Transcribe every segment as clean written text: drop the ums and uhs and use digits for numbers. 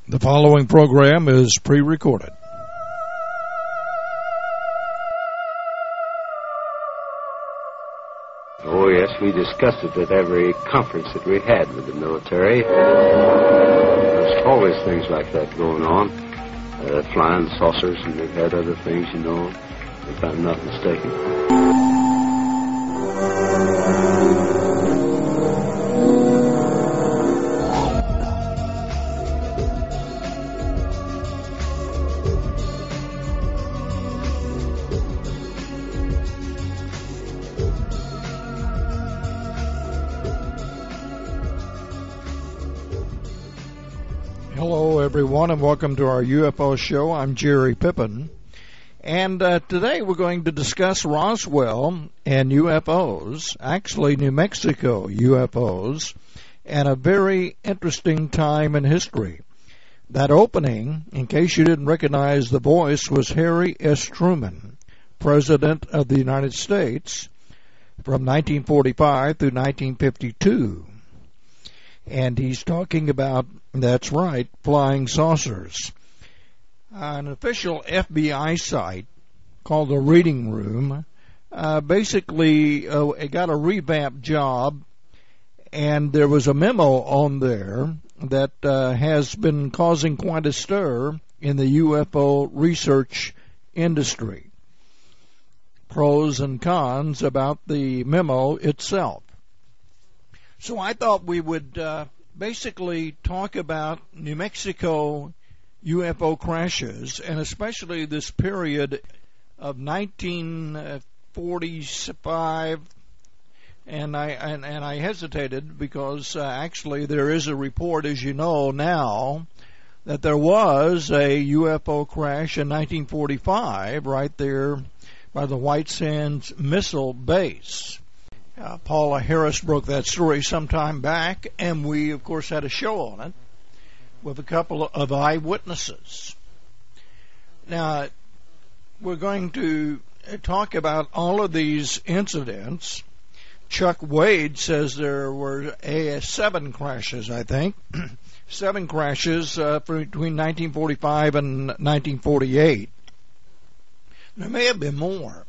The following program is pre-recorded. Oh, yes, we discussed it at every conference that we had with the military. There's always things like that going on. Flying saucers, and we've had other things, you know, if I'm not mistaken. Hello, everyone, and welcome to our UFO show. I'm Jerry Pippin, and today we're going to discuss Roswell and UFOs, actually New Mexico UFOs, and a very interesting time in history. That opening, in case you didn't recognize the voice, was Harry S. Truman, President of the United States from 1945 through 1952. And he's talking about, that's right, flying saucers. An official FBI site called the Reading Room basically it got a revamped job, and there was a memo on there that has been causing quite a stir in the UFO research industry. Pros and cons about the memo itself. So I thought we would basically talk about New Mexico UFO crashes, and especially this period of 1945. And I hesitated because actually there is a report, as you know now, that there was a UFO crash in 1945 right there by the White Sands Missile Base. Paula Harris broke that story some time back, and we, of course, had a show on it with a couple of eyewitnesses. Now, we're going to talk about all of these incidents. Chuck Wade says there were 7 crashes, I think. 7 crashes between 1945 and 1948. There may have been more.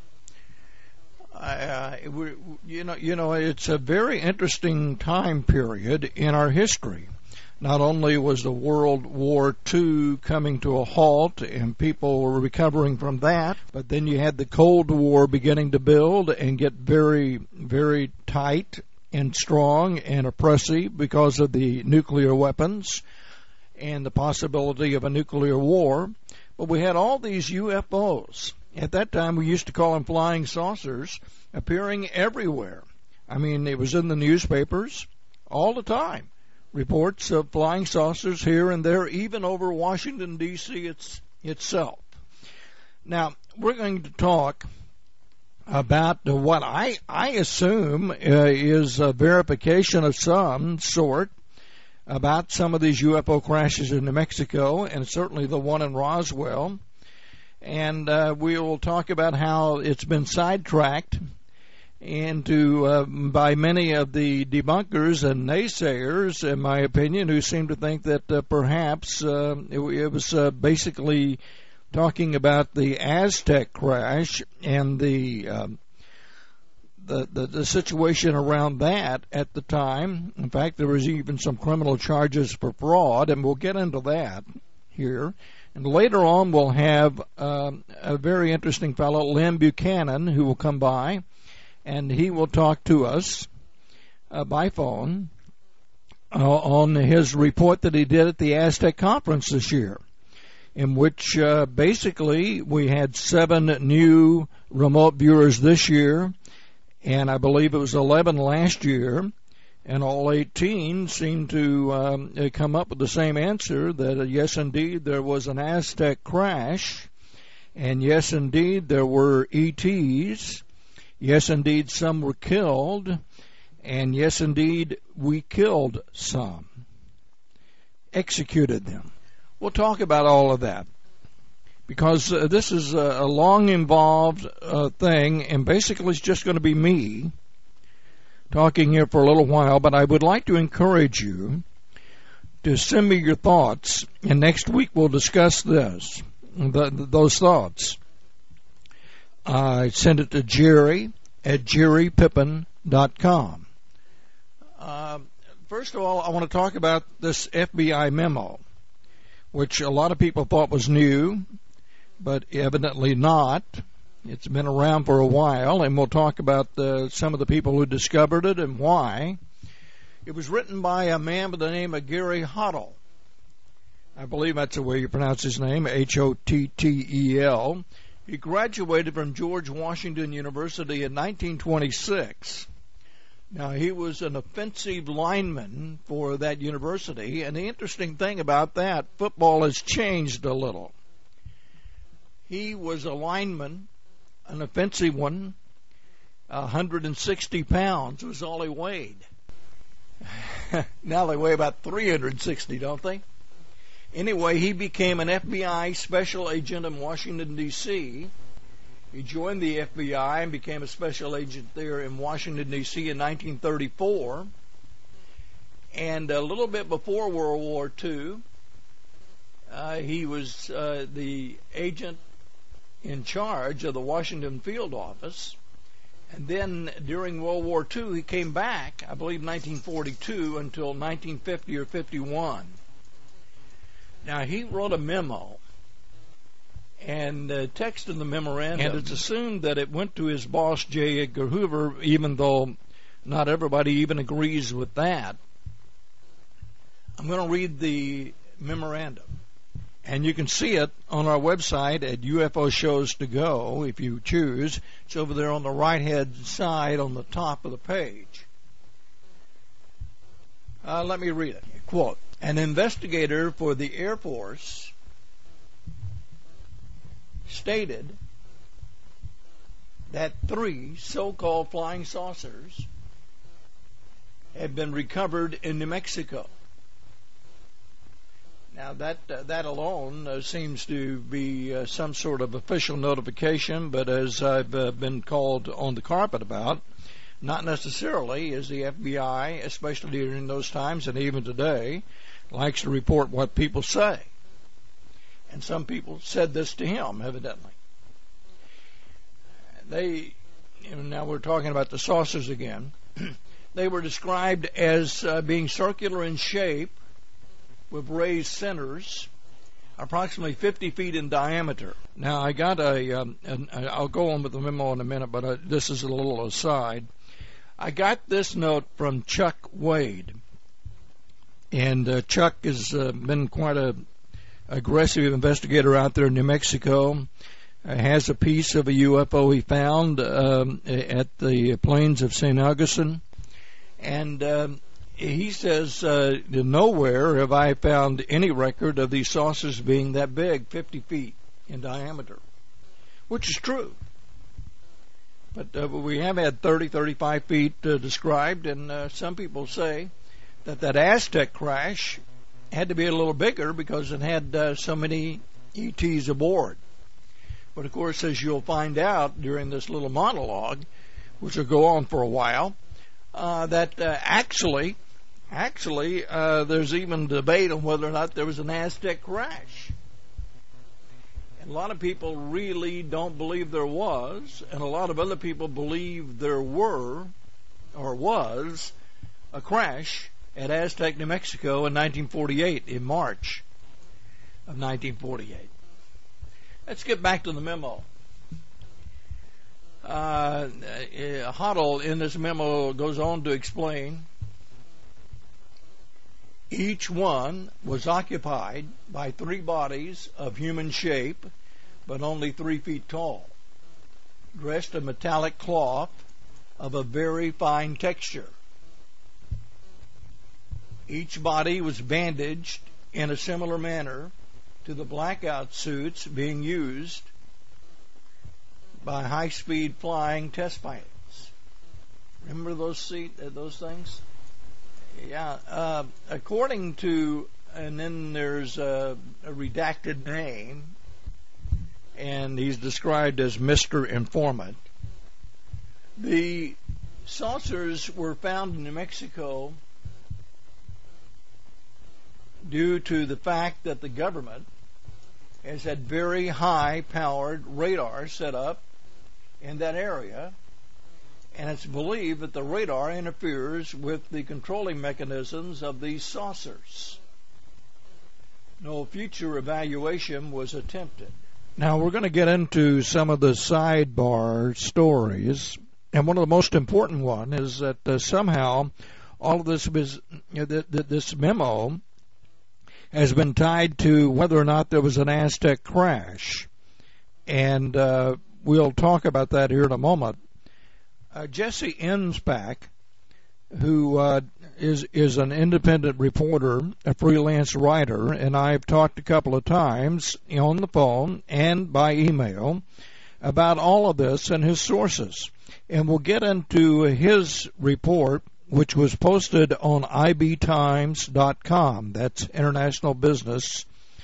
It's a very interesting time period in our history. Not only was the World War II coming to a halt and people were recovering from that, but then you had the Cold War beginning to build and get very, very tight and strong and oppressive because of the nuclear weapons and the possibility of a nuclear war. But we had all these UFOs. At that time, we used to call them flying saucers, appearing everywhere. I mean, it was in the newspapers all the time. Reports of flying saucers here and there, even over Washington, D.C. itself. Now, we're going to talk about what I assume is a verification of some sort about some of these UFO crashes in New Mexico, and certainly the one in Roswell. And we will talk about how it's been sidetracked into by many of the debunkers and naysayers, in my opinion, who seem to think that perhaps it was basically talking about the Aztec crash and the situation around that at the time. In fact, there was even some criminal charges for fraud, and we'll get into that here. And later on, we'll have a very interesting fellow, Lynn Buchanan, who will come by, and he will talk to us by phone on his report that he did at the Aztec Conference this year, in which basically we had 7 new remote viewers this year, and I believe it was 11 last year. And all 18 seem to come up with the same answer, that yes, indeed, there was an Aztec crash, and yes, indeed, there were ETs, yes, indeed, some were killed, and yes, indeed, we killed some, executed them. We'll talk about all of that, because this is a long involved thing, and basically it's just going to be me talking here for a little while, but I would like to encourage you to send me your thoughts, and next week we'll discuss those thoughts. Send it to Jerry at jerrypippin.com. First of all, I want to talk about this FBI memo, which a lot of people thought was new, but evidently not. It's been around for a while, and we'll talk about some of the people who discovered it and why. It was written by a man by the name of Gary Hottel. I believe that's the way you pronounce his name, Hottel. He graduated from George Washington University in 1926. Now, he was an offensive lineman for that university, and the interesting thing about that, football has changed a little. He was a lineman, an offensive one, 160 pounds was all he weighed. Now they weigh about 360, don't they? Anyway, he became an FBI special agent in Washington, D.C. He joined the FBI and became a special agent there in Washington, D.C. in 1934. And a little bit before World War II, he was the agent in charge of the Washington Field Office. And then during World War II, he came back, I believe 1942, until 1950 or 51. Now, he wrote a memo, and text in the memorandum, and it's assumed that it went to his boss, J. Edgar Hoover, even though not everybody even agrees with that. I'm going to read the memorandum, and you can see it on our website at UFO Shows to Go, if you choose. It's over there on the right-hand side on the top of the page. Let me read it. Quote, an investigator for the Air Force stated that 3 so-called flying saucers had been recovered in New Mexico. Now, that alone seems to be some sort of official notification, but as I've been called on the carpet about, not necessarily is the FBI, especially during those times and even today, likes to report what people say. And some people said this to him, evidently. Now we're talking about the saucers again. They were described as being circular in shape with raised centers, approximately 50 feet in diameter. Now, I got I'll go on with the memo in a minute, but this is a little aside. I got this note from Chuck Wade. And Chuck has been quite an aggressive investigator out there in New Mexico. Has a piece of a UFO he found at the plains of St. Augustine. And he says, nowhere have I found any record of these saucers being that big, 50 feet in diameter, which is true. But we have had 30, 35 feet described, and some people say that Aztec crash had to be a little bigger because it had so many ETs aboard. But of course, as you'll find out during this little monologue, which will go on for a while, that actually there's even debate on whether or not there was an Aztec crash. And a lot of people really don't believe there was, and a lot of other people believe there were or was a crash at Aztec, New Mexico in 1948, in March of 1948. Let's get back to the memo. Hottel in this memo goes on to explain each one was occupied by 3 bodies of human shape, but only 3 feet tall, dressed in metallic cloth of a very fine texture. Each body was bandaged in a similar manner to the blackout suits being used by high-speed flying test pilots. Remember those things? Yeah. According to, and then there's a redacted name, and he's described as Mr. Informant. The saucers were found in New Mexico due to the fact that the government has had very high-powered radar set up in that area, and it's believed that the radar interferes with the controlling mechanisms of these saucers. No future evaluation was attempted. Now we're going to get into some of the sidebar stories, and one of the most important one is that somehow all of this memo has been tied to whether or not there was an Aztec crash, and we'll talk about that here in a moment. Jesse Ensbach, who is an independent reporter, a freelance writer, and I've talked a couple of times on the phone and by email about all of this and his sources. And we'll get into his report, which was posted on ibtimes.com. That's international business,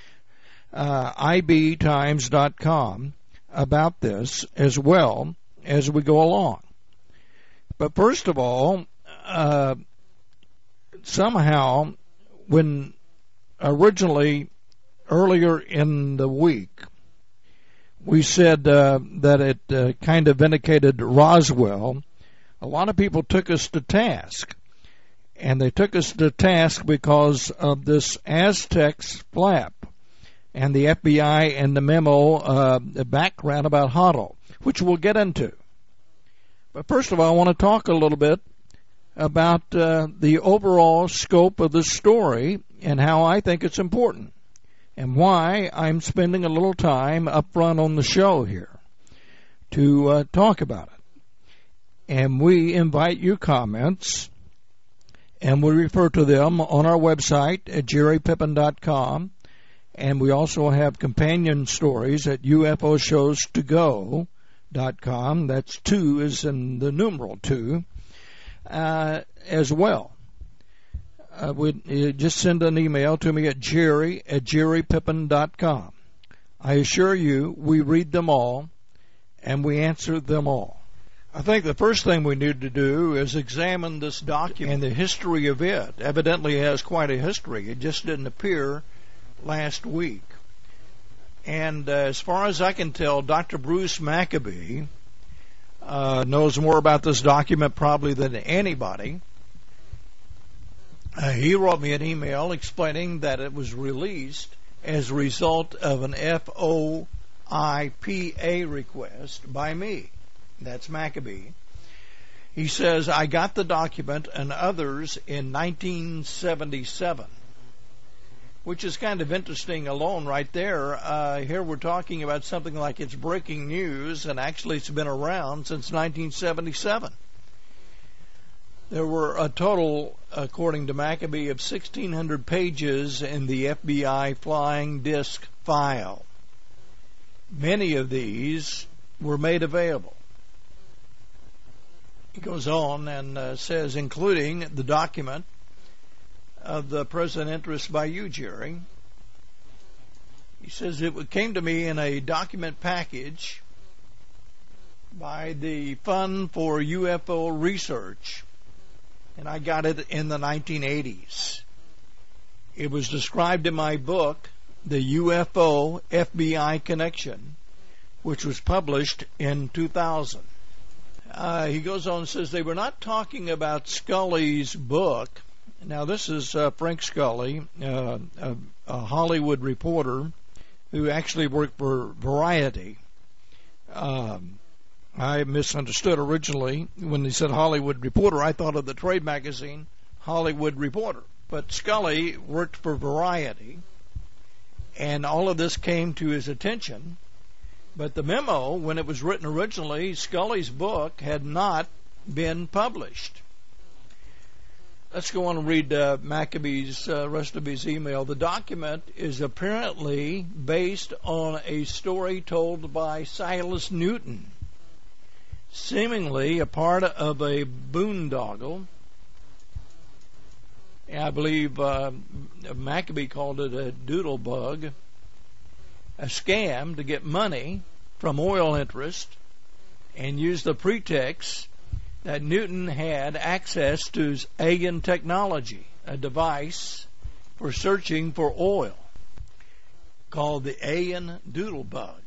ibtimes.com, about this as well as we go along. But first of all, somehow, when originally, earlier in the week, we said that it kind of vindicated Roswell, a lot of people took us to task. And they took us to task because of this Aztecs flap and the FBI and the memo, the background about HODL, which we'll get into. But first of all, I want to talk a little bit about the overall scope of the story and how I think it's important and why I'm spending a little time up front on the show here to talk about it. And we invite your comments, and we refer to them on our website at jerrypippin.com, and we also have companion stories at UFOshowstogo.com. That's 2 is in the numeral 2 as well. Just send an email to me at jerrypippin.com. I assure you we read them all and we answer them all. I think the first thing we need to do is examine this document and the history of it. Evidently it has quite a history. It just didn't appear last week. And as far as I can tell, Dr. Bruce Maccabee knows more about this document probably than anybody. He wrote me an email explaining that it was released as a result of an FOIPA request by me. That's Maccabee. He says, I got the document and others in 1977. Which is kind of interesting alone right there. Here we're talking about something like it's breaking news, and actually it's been around since 1977. There were a total, according to Maccabee, of 1,600 pages in the FBI flying disk file. Many of these were made available. He goes on and says, including the document of the present interest by you, Jerry. He says it came to me in a document package by the Fund for UFO Research, and I got it in the 1980s. It was described in my book, The UFO FBI Connection, which was published in 2000. He goes on and says they were not talking about Scully's book. Now, this is Frank Scully, a Hollywood reporter who actually worked for Variety. I misunderstood originally. When he said Hollywood reporter, I thought of the trade magazine Hollywood Reporter. But Scully worked for Variety, and all of this came to his attention. But the memo, when it was written originally, Scully's book had not been published. Let's go on and read Maccabee's rest of his email. The document is apparently based on a story told by Silas Newton, seemingly a part of a boondoggle. I believe Maccabee called it a doodle bug, a scam to get money from oil interest and use the pretext that Newton had access to alien technology, a device for searching for oil called the Ayan Doodlebug.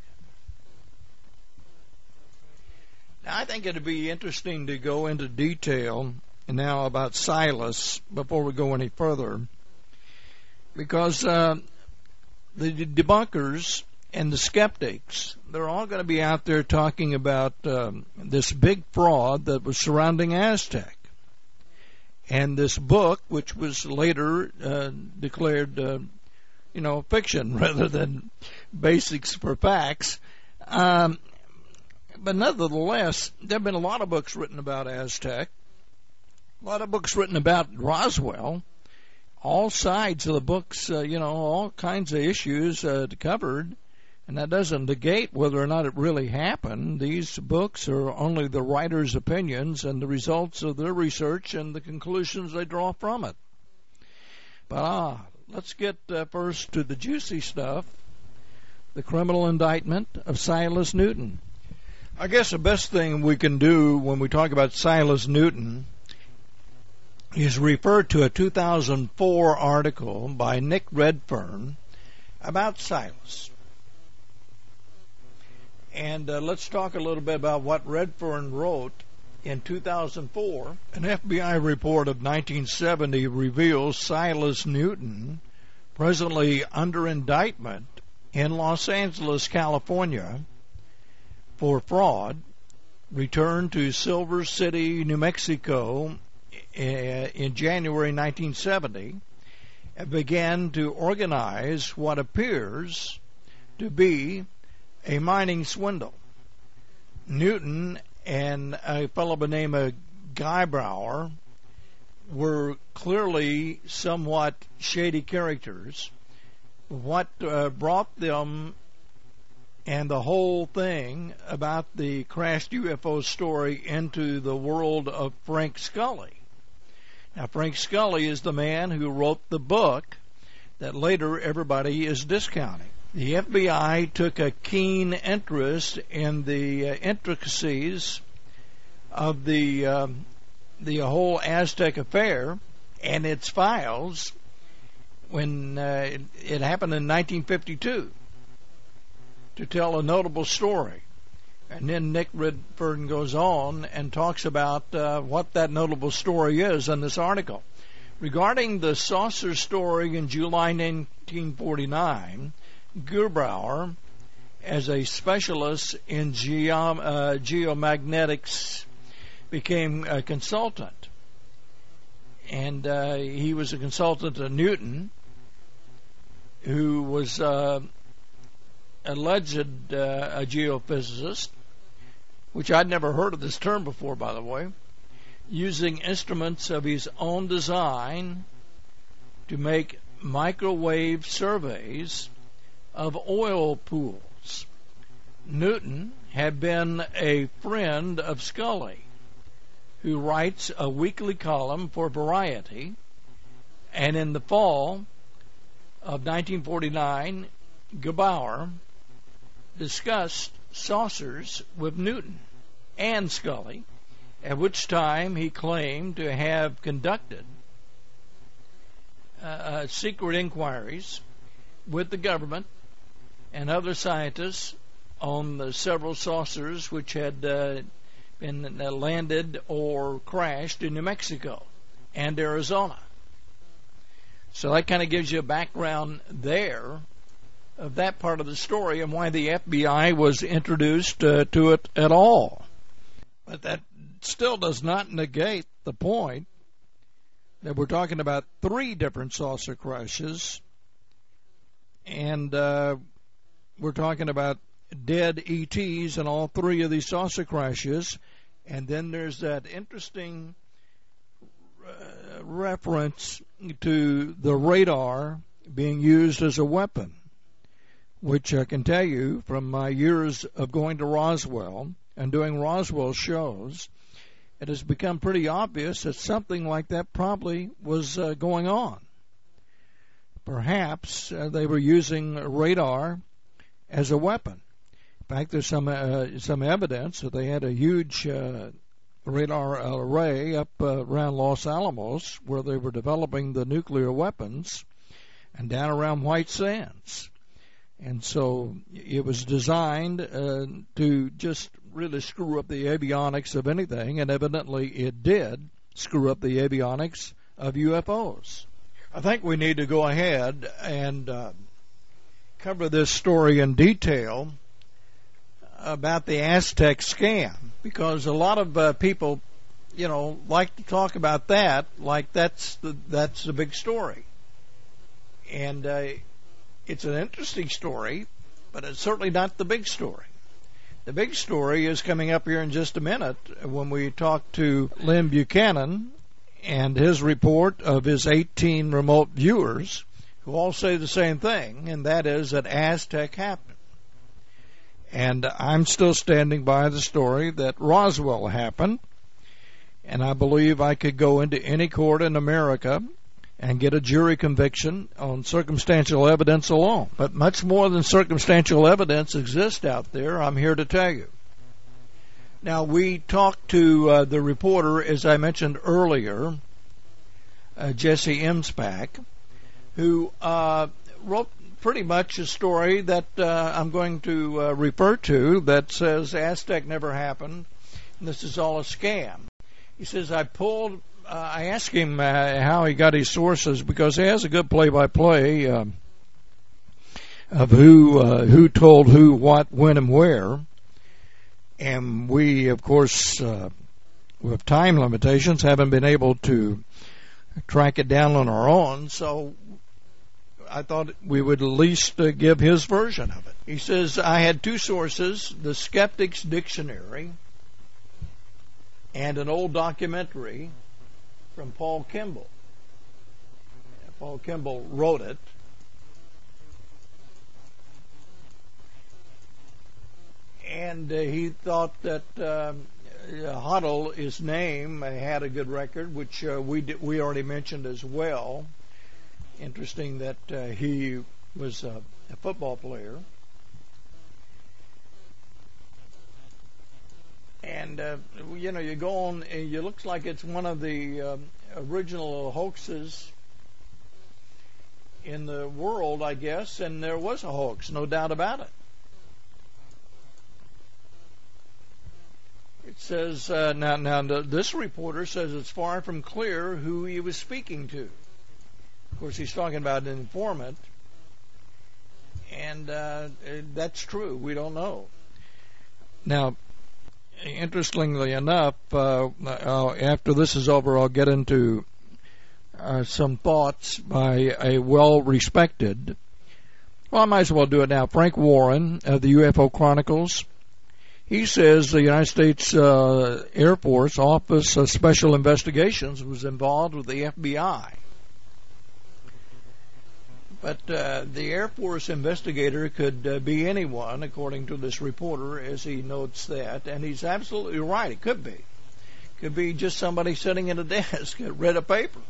Now, I think it would be interesting to go into detail now about Silas before we go any further, because the debunkers and the skeptics, they're all going to be out there talking about this big fraud that was surrounding Aztec. And this book, which was later declared, fiction rather than basics for facts. But nevertheless, there have been a lot of books written about Aztec, a lot of books written about Roswell, all sides of the books, all kinds of issues covered. And that doesn't negate whether or not it really happened. These books are only the writer's opinions and the results of their research and the conclusions they draw from it. But let's get first to the juicy stuff, the criminal indictment of Silas Newton. I guess the best thing we can do when we talk about Silas Newton is refer to a 2004 article by Nick Redfern about Silas. And let's talk a little bit about what Redfern wrote in 2004. An FBI report of 1970 reveals Silas Newton, presently under indictment in Los Angeles, California, for fraud, returned to Silver City, New Mexico in January 1970, and began to organize what appears to be a mining swindle. Newton and a fellow by the name of Guy Brower were clearly somewhat shady characters. What brought them and the whole thing about the crashed UFO story into the world of Frank Scully. Now, Frank Scully is the man who wrote the book that later everybody is discounting. The FBI took a keen interest in the intricacies of the whole Aztec affair and its files when it happened in 1952 to tell a notable story. And then Nick Redfern goes on and talks about what that notable story is in this article. Regarding the saucer story in July 1949, Gerbauer, as a specialist in geomagnetics, became a consultant. And he was a consultant to Newton, who was alleged a geophysicist, which I'd never heard of this term before, by the way, using instruments of his own design to make microwave surveys of oil pools. Newton had been a friend of Scully, who writes a weekly column for Variety, and in the fall of 1949, Gebauer discussed saucers with Newton and Scully, at which time he claimed to have conducted secret inquiries with the government and other scientists on the several saucers which had been landed or crashed in New Mexico and Arizona. So that kind of gives you a background there of that part of the story and why the FBI was introduced to it at all. But that still does not negate the point that we're talking about 3 different saucer crashes, and we're talking about dead ETs in all 3 of these saucer crashes. And then there's that interesting reference to the radar being used as a weapon, which I can tell you from my years of going to Roswell and doing Roswell shows, it has become pretty obvious that something like that probably was going on. Perhaps they were using radar as a weapon. In fact, there's some evidence that they had a huge radar array up around Los Alamos where they were developing the nuclear weapons, and down around White Sands. And so it was designed to just really screw up the avionics of anything, and evidently it did screw up the avionics of UFOs. I think we need to go ahead and cover this story in detail about the Aztec scam, because a lot of people, like to talk about that like that's the big story. And it's an interesting story, but it's certainly not the big story. The big story is coming up here in just a minute when we talk to Lynn Buchanan and his report of his 18 remote viewers who all say the same thing, and that is that Aztec happened. And I'm still standing by the story that Roswell happened, and I believe I could go into any court in America and get a jury conviction on circumstantial evidence alone. But much more than circumstantial evidence exists out there, I'm here to tell you. Now, we talked to the reporter, as I mentioned earlier, Jesse Emspak, who wrote pretty much a story that I'm going to refer to that says Aztec never happened, and this is all a scam. He says, I asked him how he got his sources, because he has a good play-by-play of who told who, what, when, and where. And we, of course, with time limitations, haven't been able to track it down on our own, so I thought we would at least give his version of it. He says, I had two sources, the Skeptic's Dictionary and an old documentary from Paul Kimball. Paul Kimball wrote it. And he thought that Huddle, his name, had a good record, which we already mentioned as well. Interesting that he was a football player. And, you go on, and it looks like it's one of the original hoaxes in the world, I guess, and there was a hoax, no doubt about it. It says, now this reporter says it's far from clear who he was speaking to. Of course, he's talking about an informant, and that's true. We don't know. Now, interestingly enough, after this is over, I'll get into some thoughts by a well-respected, I might as well do it now, Frank Warren of the UFO Chronicles. He says the United States Air Force Office of Special Investigations was involved with the FBI. But the Air Force investigator could be anyone, according to this reporter, as he notes that. And he's absolutely right. It could be. It could be just somebody sitting at a desk that read a paper.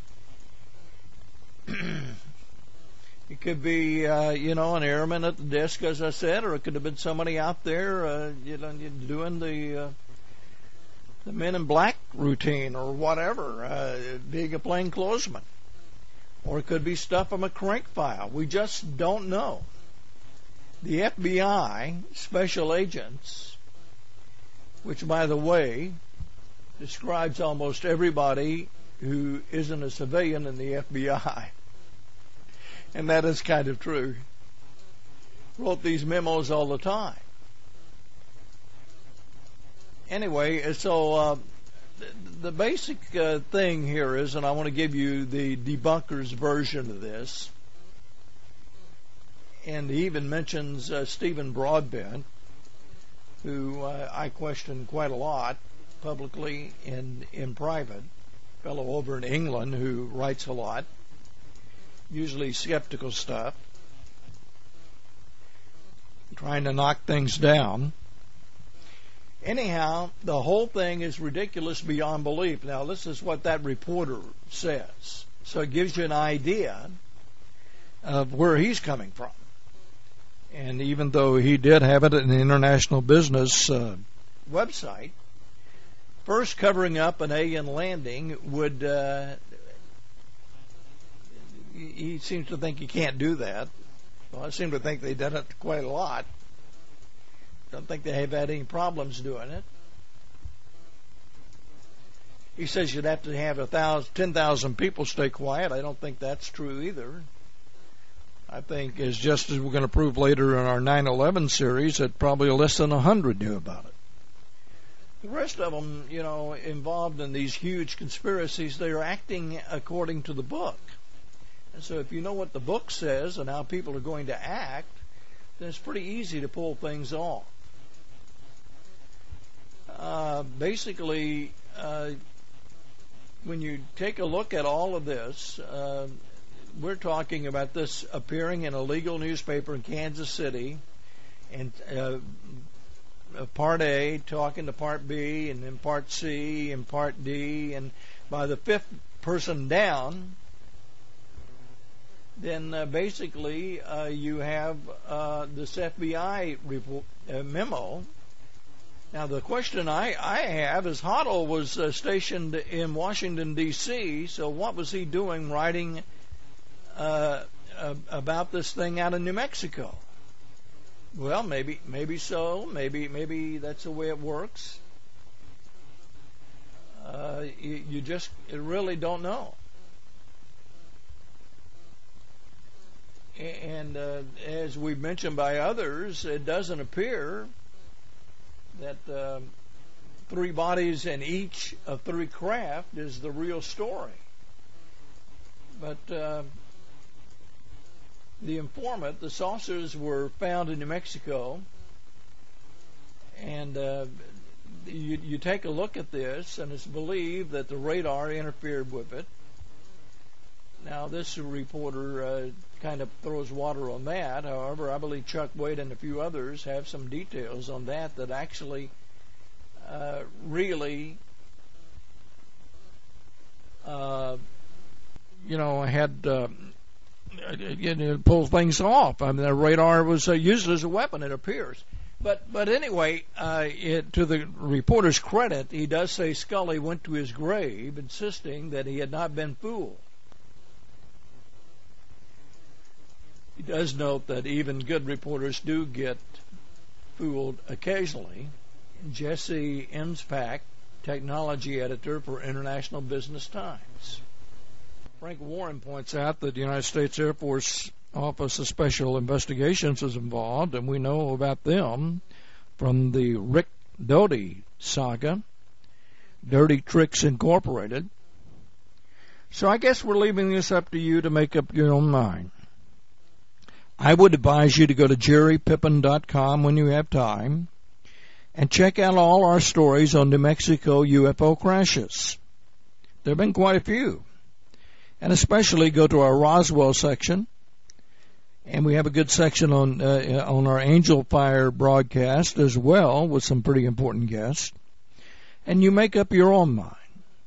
It could be, an airman at the desk, as I said, or it could have been somebody out there, doing the Men in Black routine or whatever, being a plainclothesman. Or it could be stuff from a crank file. We just don't know. The FBI special agents, which, by the way, describes almost everybody who isn't a civilian in the FBI, and that is kind of true, wrote these memos all the time. Anyway, so the basic thing here is, and I want to give you the debunker's version of this, and he even mentions Stephen Broadbent, who I question quite a lot, publicly and in private, fellow over in England who writes a lot, usually skeptical stuff, trying to knock things down. Anyhow, the whole thing is ridiculous beyond belief. Now, this is what that reporter says. So it gives you an idea of where he's coming from. And even though he did have it in the International Business website, first covering up an alien landing would, he seems to think you can't do that. Well, I seem to think they've done it quite a lot. Don't think they have had any problems doing it. He says you'd have to have 10,000 people stay quiet. I don't think that's true either. I think, as just as we're going to prove later in our 9/11 series, that probably less than 100 knew about it. The rest of them, involved in these huge conspiracies, they are acting according to the book. And so if you know what the book says and how people are going to act, then it's pretty easy to pull things off. Basically, when you take a look at all of this, we're talking about this appearing in a legal newspaper in Kansas City, and Part A talking to Part B, and then Part C and Part D, and by the fifth person down, then basically you have this FBI memo. Now, the question I have is, Hoddle was stationed in Washington, D.C., so what was he doing writing about this thing out in New Mexico? Well, maybe so. Maybe that's the way it works. You just really don't know. And as we've mentioned by others, it doesn't appear that 3 bodies in each of 3 craft is the real story. But the informant, the saucers were found in New Mexico, and you take a look at this, and it's believed that the radar interfered with it. Now, this reporter kind of throws water on that. However, I believe Chuck Wade and a few others have some details on that actually really had pull things off. I mean, the radar was used as a weapon, it appears. But anyway, to the reporter's credit, he does say Scully went to his grave insisting that he had not been fooled. He does note that even good reporters do get fooled occasionally. Jesse Emspak, technology editor for International Business Times. Frank Warren points out that the United States Air Force Office of Special Investigations is involved, and we know about them from the Rick Doty saga, Dirty Tricks Incorporated. So I guess we're leaving this up to you to make up your own mind. I would advise you to go to jerrypippin.com when you have time and check out all our stories on New Mexico UFO crashes. There have been quite a few. And especially go to our Roswell section, and we have a good section on our Angel Fire broadcast as well, with some pretty important guests. And you make up your own mind.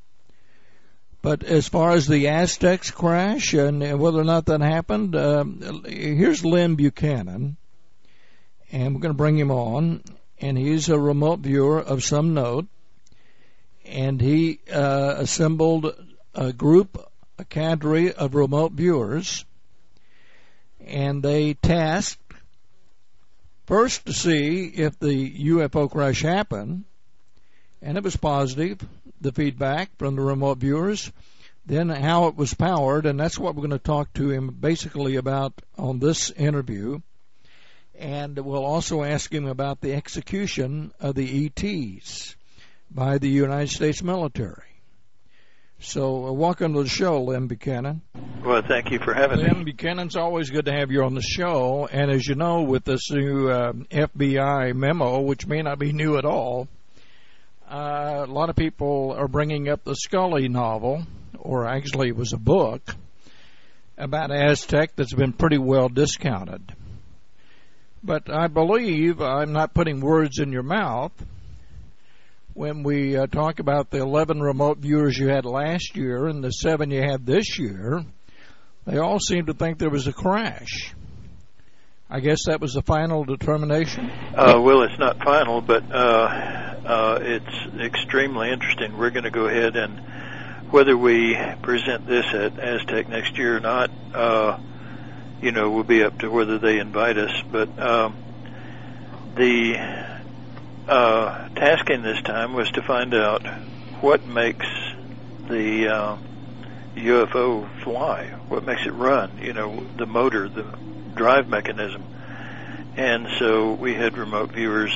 But as far as the Aztecs crash and whether or not that happened, here's Lynn Buchanan, and we're going to bring him on, and he's a remote viewer of some note, and he assembled a cadre of remote viewers, and they tasked first to see if the UFO crash happened, and it was positive, the feedback from the remote viewers, then how it was powered, and that's what we're going to talk to him basically about on this interview, and we'll also ask him about the execution of the ETs by the United States military. So welcome to the show, Lynn Buchanan. Well, thank you for having me. Lynn Buchanan, it's always good to have you on the show. And as you know, with this new FBI memo, which may not be new at all, a lot of people are bringing up the Scully novel, or actually it was a book, about Aztec that's been pretty well discounted. But I believe, I'm not putting words in your mouth, when we talk about the 11 remote viewers you had last year and the 7 you had this year, they all seem to think there was a crash. I guess that was the final determination? Well, it's not final, but it's extremely interesting. We're going to go ahead and, whether we present this at Aztec next year or not, will be up to whether they invite us. But the tasking this time was to find out what makes the UFO fly, what makes it run, the motor, the drive mechanism. And so we had remote viewers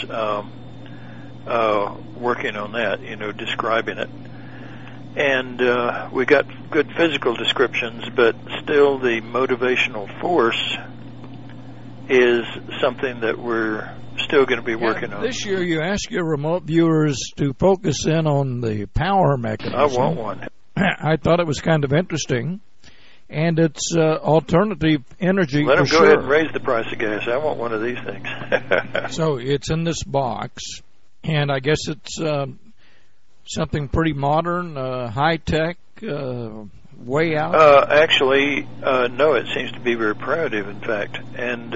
working on that, describing it. And we got good physical descriptions, but still the motivational force is something that we're still going to be working on. This year you asked your remote viewers to focus in on the power mechanism. I want one. I thought it was kind of interesting. And it's alternative energy. Let them for go sure. ahead and raise the price of gas. I want one of these things. So it's in this box, and I guess it's something pretty modern, high-tech, way out? Actually, no, it seems to be very primitive, in fact. And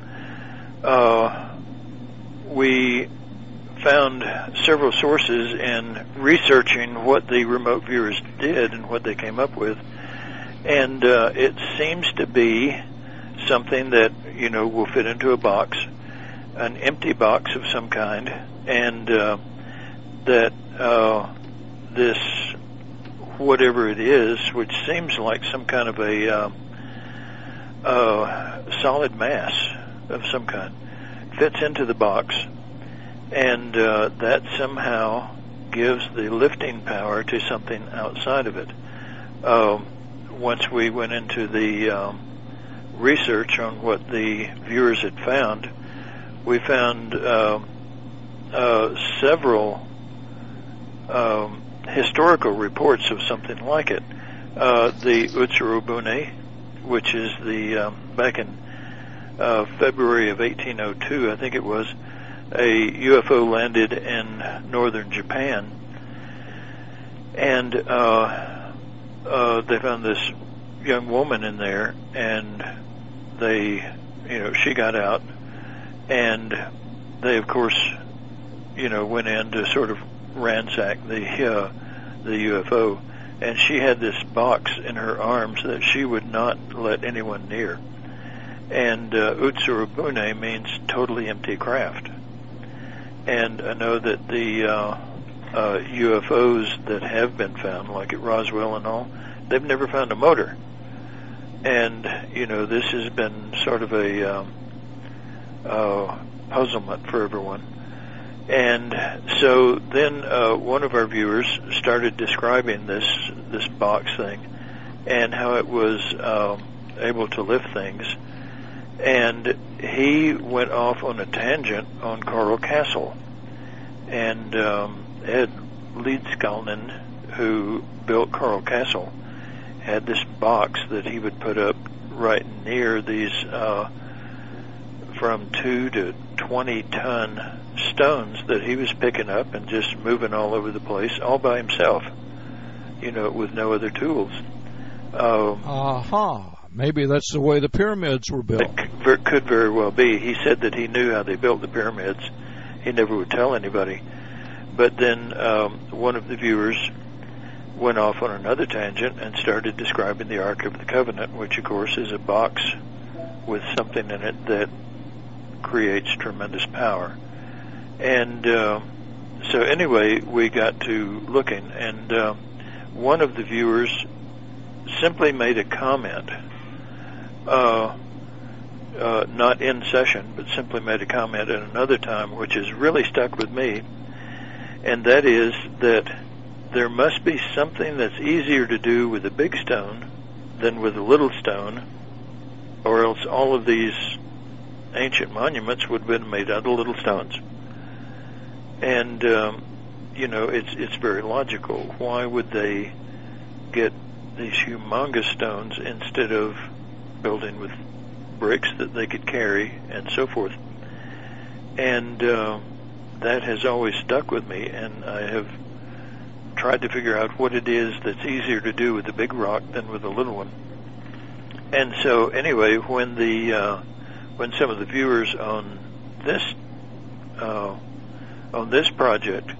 we found several sources in researching what the remote viewers did and what they came up with. And it seems to be something that, will fit into a box, an empty box of some kind, and that this, whatever it is, which seems like some kind of a solid mass of some kind, fits into the box, and that somehow gives the lifting power to something outside of it. Once we went into the research on what the viewers had found, we found several historical reports of something like it. The Utsurubune, which is the back in February of 1802, I think it was, a UFO landed in northern Japan, and they found this young woman in there, and she got out, and they, of course, went in to sort of ransack the UFO, and she had this box in her arms that she would not let anyone near. And Utsurubune means totally empty craft. And I know that the UFOs that have been found, like at Roswell and all, they've never found a motor. And, this has been sort of a puzzlement for everyone. And so then one of our viewers started describing this box thing and how it was able to lift things. And he went off on a tangent on Coral Castle. And Ed Leedskalnin, who built Coral Castle, had this box that he would put up right near these from 2 to 20-ton stones that he was picking up and just moving all over the place all by himself, with no other tools. Maybe that's the way the pyramids were built. It could very well be. He said that he knew how they built the pyramids. He never would tell anybody. But then one of the viewers went off on another tangent and started describing the Ark of the Covenant, which, of course, is a box with something in it that creates tremendous power. And so anyway, we got to looking, and one of the viewers simply made a comment, not in session, but simply made a comment at another time, which has really stuck with me, and that is that there must be something that's easier to do with a big stone than with a little stone, or else all of these ancient monuments would have been made out of little stones. And, it's very logical. Why would they get these humongous stones instead of building with bricks that they could carry and so forth? And that has always stuck with me, and I have tried to figure out what it is that's easier to do with the big rock than with the little one. And so anyway, when some of the viewers on this project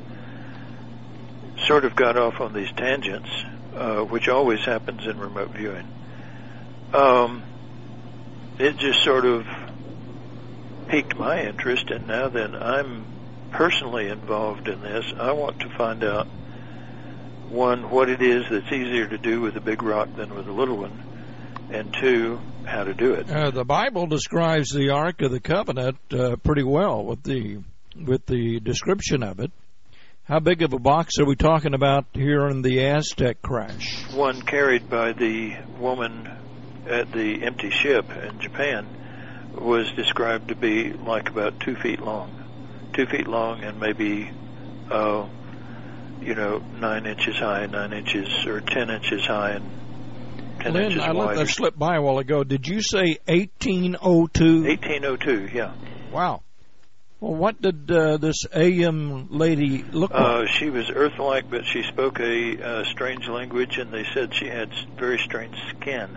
sort of got off on these tangents, which always happens in remote viewing, it just sort of piqued my interest, and now that I'm personally involved in this, I want to find out, one, what it is that's easier to do with a big rock than with a little one, and two, how to do it. The Bible describes the Ark of the Covenant pretty well with the description of it. How big of a box are we talking about here in the Aztec crash? One carried by the woman at the empty ship in Japan was described to be like about 2 feet long. 2 feet long and maybe, 9 inches high, 9 inches or 10 inches high and 10 Lynn, inches I wide. let that slip by a while ago. Did you say 1802? 1802, yeah. Wow. Well, what did this AM lady look like? She was Earth-like, but she spoke a strange language, and they said she had very strange skin.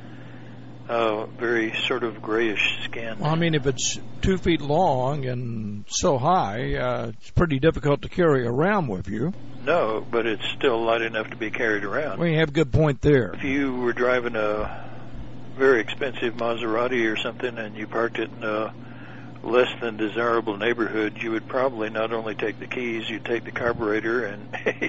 Very sort of grayish skin. Well, I mean, if it's 2 feet long and so high, it's pretty difficult to carry around with you. No, but it's still light enough to be carried around. Well, you have a good point there. If you were driving a very expensive Maserati or something and you parked it in a less than desirable neighborhood, you would probably not only take the keys, you'd take the carburetor and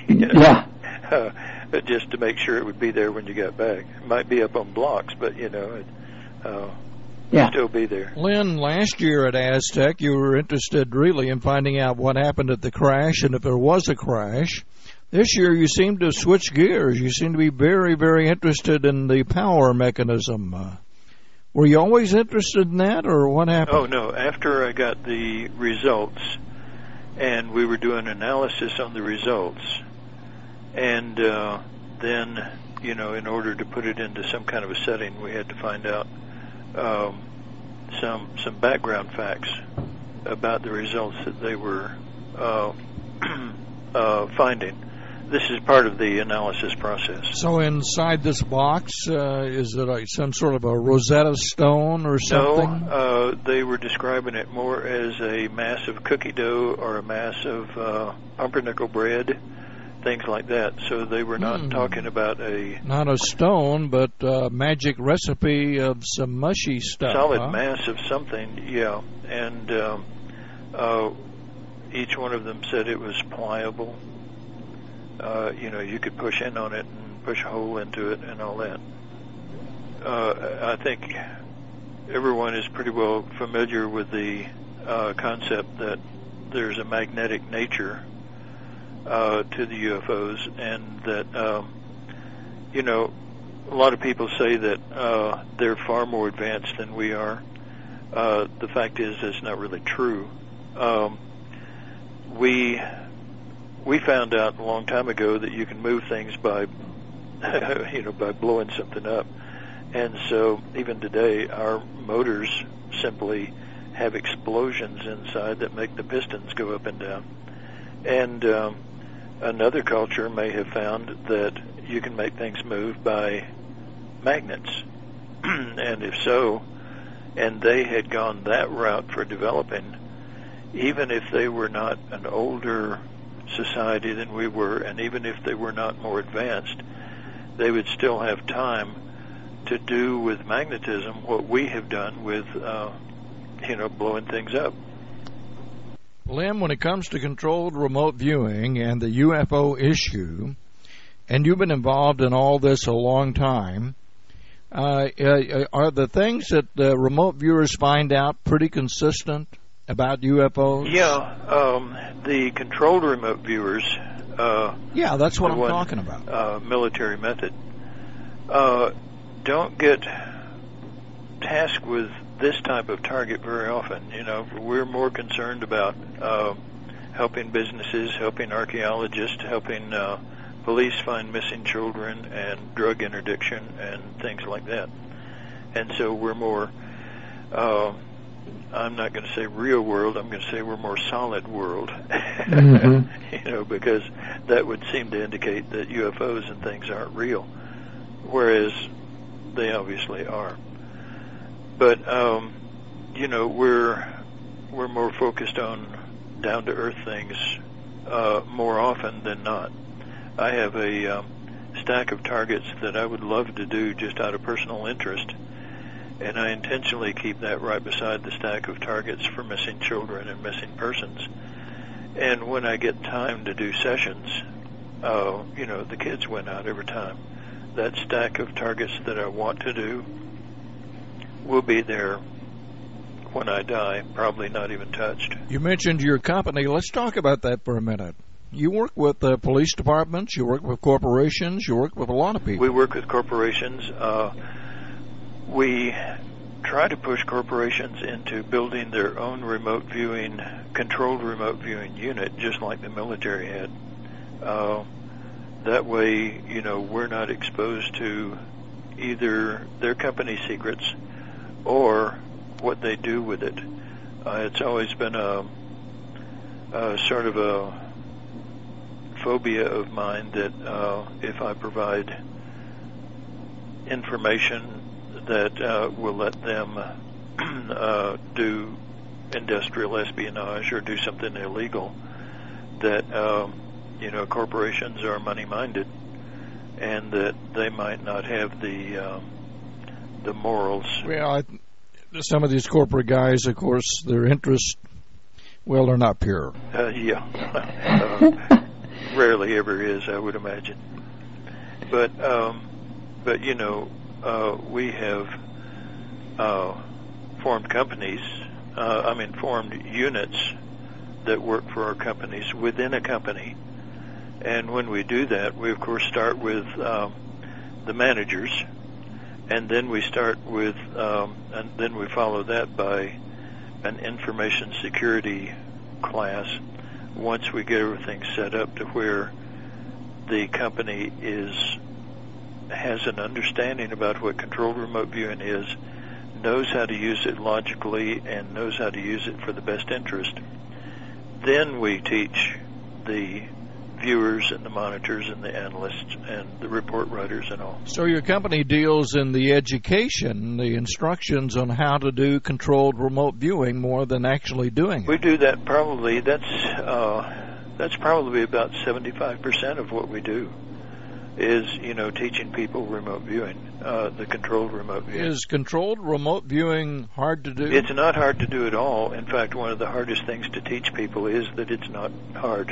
just to make sure it would be there when you got back. It might be up on blocks, but it'd still be there. Lynn, last year at Aztec, you were interested really in finding out what happened at the crash and if there was a crash. This year you seem to switch gears. You seem to be very, very interested in the power mechanism. Were you always interested in that, or what happened? Oh, no. After I got the results, and we were doing analysis on the results, and then, in order to put it into some kind of a setting, we had to find out some background facts about the results that they were finding. This is part of the analysis process. So inside this box, is it some sort of a Rosetta Stone or something? No, they were describing it more as a mass of cookie dough or a mass of pumpernickel bread, things like that. So they were not talking about not a stone, but a magic recipe of some mushy stuff. Solid mass of something, yeah. And each one of them said it was pliable. You could push in on it and push a hole into it and all that. I think everyone is pretty well familiar with the concept that there's a magnetic nature to the UFOs, and that, a lot of people say that they're far more advanced than we are. The fact is, it's not really true. We found out a long time ago that you can move things by, by blowing something up. And so even today, our motors simply have explosions inside that make the pistons go up and down. And another culture may have found that you can make things move by magnets. And if so, and they had gone that route for developing, even if they were not an older society than we were, and even if they were not more advanced, they would still have time to do with magnetism what we have done with, blowing things up. Lynn, when it comes to controlled remote viewing and the UFO issue, and you've been involved in all this a long time, are the things that the remote viewers find out pretty consistent about UFOs? Yeah, the controlled remote viewers. Yeah, that's what I'm talking about. Military method. Don't get tasked with this type of target very often. We're more concerned about helping businesses, helping archaeologists, helping police find missing children, and drug interdiction and things like that. And so we're more. I'm not going to say real world, I'm going to say we're more solid world, because that would seem to indicate that UFOs and things aren't real, whereas they obviously are. But, we're more focused on down-to-earth things more often than not. I have a stack of targets that I would love to do just out of personal interest, and I intentionally keep that right beside the stack of targets for missing children and missing persons. And when I get time to do sessions, the kids win out every time. That stack of targets that I want to do will be there when I die, probably not even touched. You mentioned your company. Let's talk about that for a minute. You work with police departments, you work with corporations, you work with a lot of people. We work with corporations. We try to push corporations into building their own controlled remote viewing unit, just like the military had. That way, we're not exposed to either their company secrets or what they do with it. It's always been a sort of a phobia of mine that if I provide information that will let them do industrial espionage or do something illegal, that corporations are money-minded, and that they might not have the morals. Well, some of these corporate guys, of course, their interests, they're not pure. Rarely ever is, I would imagine. But we have formed companies, formed units that work for our companies within a company. And when we do that, we of course start with the managers, and then we and then we follow that by an information security class. Once we get everything set up to where the company has an understanding about what controlled remote viewing is, knows how to use it logically, and knows how to use it for the best interest, then we teach the viewers and the monitors and the analysts and the report writers and all. So your company deals in the education, the instructions on how to do controlled remote viewing more than actually doing it. We do that probably. That's probably about 75% of what we do is, teaching people remote viewing, the controlled remote viewing. Is controlled remote viewing hard to do? It's not hard to do at all. In fact, one of the hardest things to teach people is that it's not hard.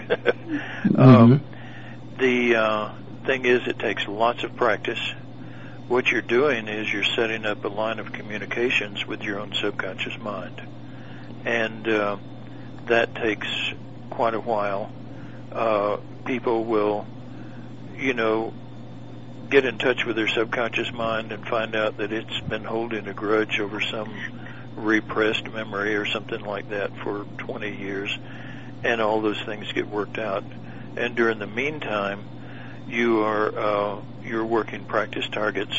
The thing is, it takes lots of practice. What you're doing is you're setting up a line of communications with your own subconscious mind. And that takes quite a while. People will, get in touch with their subconscious mind and find out that it's been holding a grudge over some repressed memory or something like that for 20 years, and all those things get worked out. And during the meantime, you're working practice targets.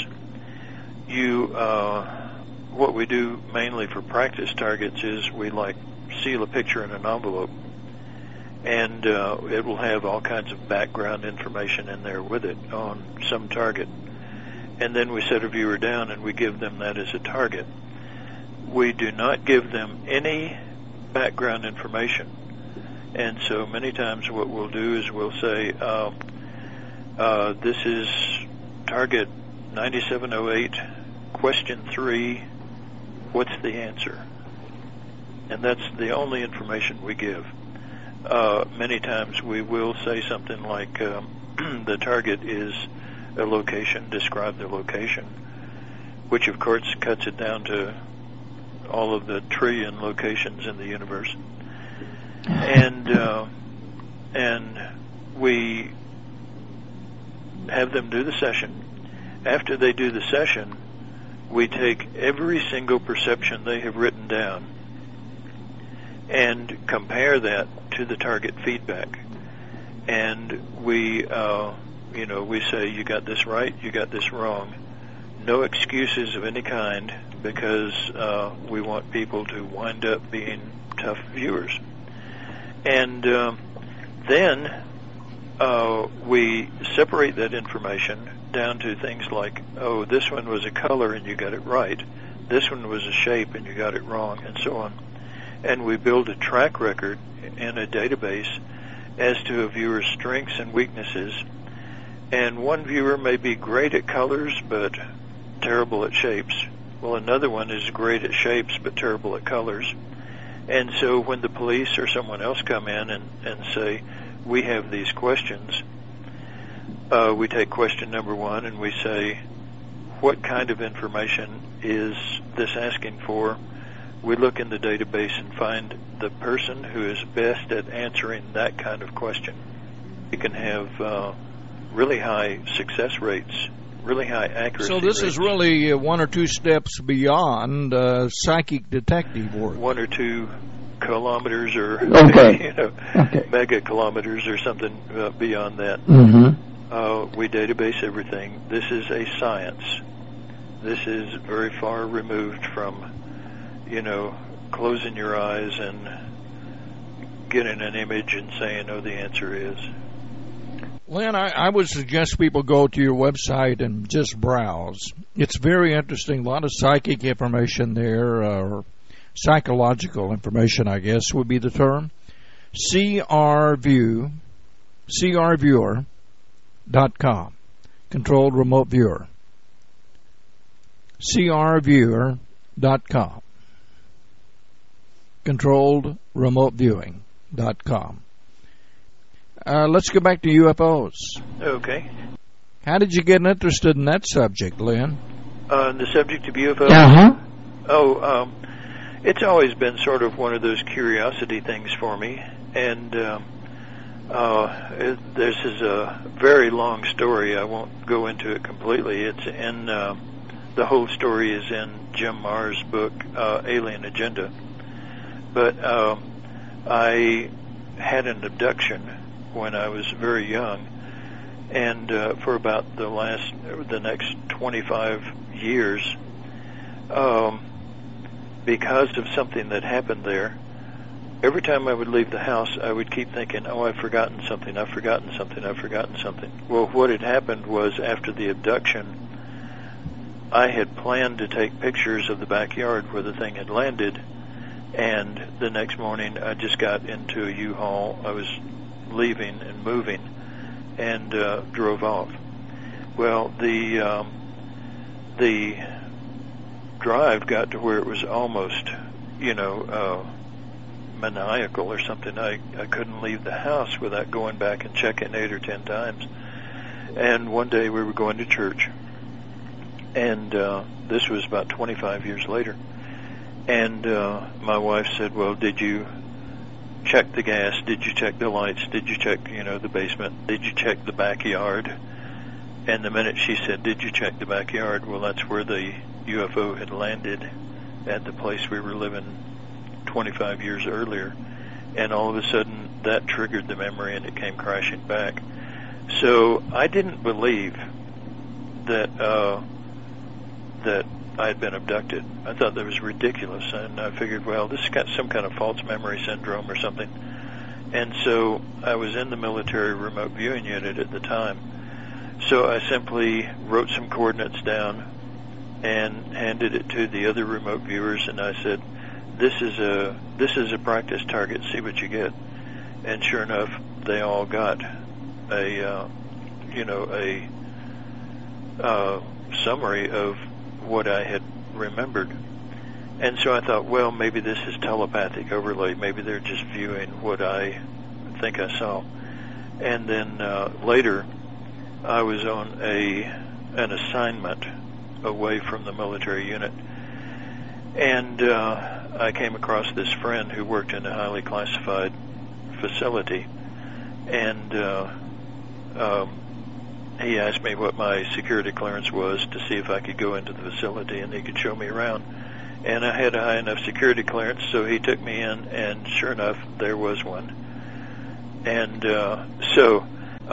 What we do mainly for practice targets is we seal a picture in an envelope, and it will have all kinds of background information in there with it on some target. And then we set a viewer down and we give them that as a target. We do not give them any background information. And so many times what we'll do is we'll say, this is target 9708, question 3, what's the answer? And that's the only information we give. Many times we will say something like, the target is a location, describe the location, which of course cuts it down to all of the trillion locations in the universe. And we have them do the session. After they do the session, we take every single perception they have written down and compare that to the target feedback. And we say, you got this right, you got this wrong. No excuses of any kind, because we want people to wind up being tough viewers. And then we separate that information down to things like, oh, this one was a color and you got it right. This one was a shape and you got it wrong, and so on. And we build a track record in a database as to a viewer's strengths and weaknesses. And one viewer may be great at colors but terrible at shapes. Well, another one is great at shapes but terrible at colors. And so when the police or someone else come in and say, we have these questions, we take question number one and we say, what kind of information is this asking for? We look in the database and find the person who is best at answering that kind of question. You can have really high success rates, really high accuracy So this rates. is really one or two steps beyond psychic detective work. 1 or 2 kilometers or Okay. Okay. mega kilometers or something beyond that. Mm-hmm. We database everything. This is a science. This is very far removed from, closing your eyes and getting an image and saying, oh, the answer is. Lynn, I would suggest people go to your website and just browse. It's very interesting. A lot of psychic information there, or psychological information, I guess would be the term. crviewer.com. Controlled remote viewer. crviewer.com. Controlled remote viewing.com. Let's go back to UFOs. Okay. How did you get interested in that subject, Lynn? The subject of UFOs? Uh-huh. Oh, it's always been sort of one of those curiosity things for me. And this is a very long story. I won't go into it completely. It's in, the whole story is in Jim Marr's book, Alien Agenda. But I had an abduction when I was very young, and for about the next 25 years, because of something that happened there, every time I would leave the house, I would keep thinking, oh, I've forgotten something. Well, what had happened was, after the abduction, I had planned to take pictures of the backyard where the thing had landed, and the next morning I just got into a U-Haul. I was leaving and moving, and drove off. Well, the drive got to where it was almost, maniacal or something. I couldn't leave the house without going back and checking 8 or 10 times. And one day we were going to church, and this was about 25 years later. And my wife said, well, did you check the gas? Did you check the lights? Did you check, the basement? Did you check the backyard? And the minute she said, did you check the backyard? Well, that's where the UFO had landed, at the place we were living 25 years earlier. And all of a sudden, that triggered the memory, and it came crashing back. So I didn't believe that that I had been abducted. I thought that was ridiculous, and I figured, well, this has got some kind of false memory syndrome or something. And so I was in the military remote viewing unit at the time. So I simply wrote some coordinates down and handed it to the other remote viewers, and I said, this is a practice target, see what you get. And sure enough, they all got a summary of what I had remembered. And so I thought, well, maybe this is telepathic overlay. Maybe they're just viewing what I think I saw. And then later, I was on an assignment away from the military unit, and I came across this friend who worked in a highly classified facility, and he asked me what my security clearance was to see if I could go into the facility and he could show me around. And I had a high enough security clearance, so he took me in, and sure enough, there was one. And so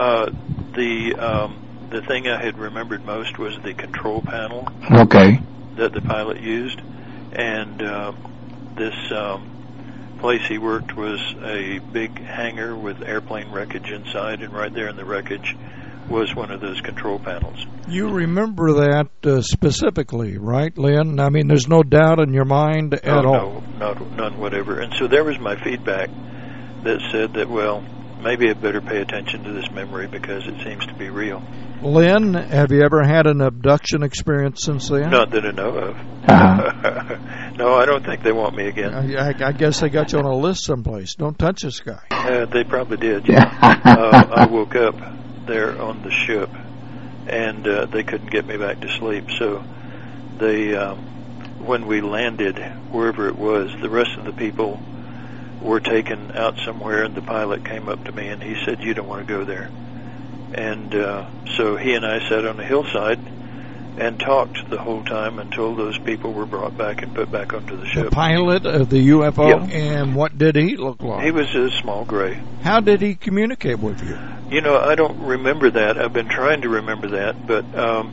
the thing I had remembered most was the control panel that the pilot used. And this place he worked was a big hangar with airplane wreckage inside, and right there in the wreckage was one of those control panels. You remember that specifically, right, Lynn? I mean, there's no doubt in your mind at all. No, none whatever. And so there was my feedback that said that, well, maybe I better pay attention to this memory because it seems to be real. Lynn, have you ever had an abduction experience since then? Not that I know of. No, I don't think they want me again. I guess they got you on a list someplace. Don't touch this guy. They probably did. I woke up there on the ship, and they couldn't get me back to sleep. So they, when we landed, wherever it was, the rest of the people were taken out somewhere, and the pilot came up to me, and he said, "You don't want to go there." And so he and I sat on a hillside and talked the whole time until those people were brought back and put back onto the ship. The pilot of the UFO? Yeah. And what did he look like? He was a small gray. How did he communicate with you? You know, I don't remember that. I've been trying to remember that, but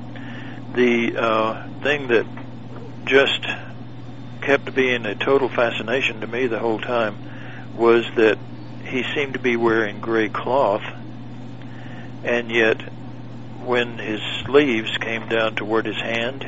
the thing that just kept being a total fascination to me the whole time was that he seemed to be wearing gray cloth, and yet when his sleeves came down toward his hand,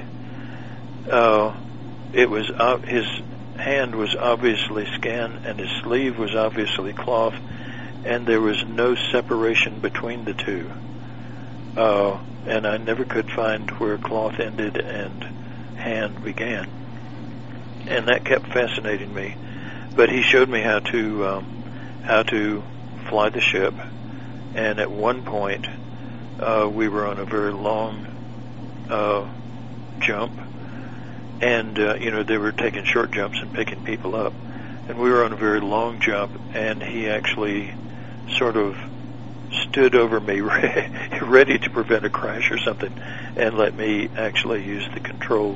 it was his hand was obviously skin and his sleeve was obviously cloth, and there was no separation between the two. And I never could find where cloth ended and hand began, and that kept fascinating me. But he showed me how to fly the ship, and at one point we were on a very long jump, and they were taking short jumps and picking people up, and we were on a very long jump, and he actually sort of stood over me ready to prevent a crash or something, and let me actually use the controls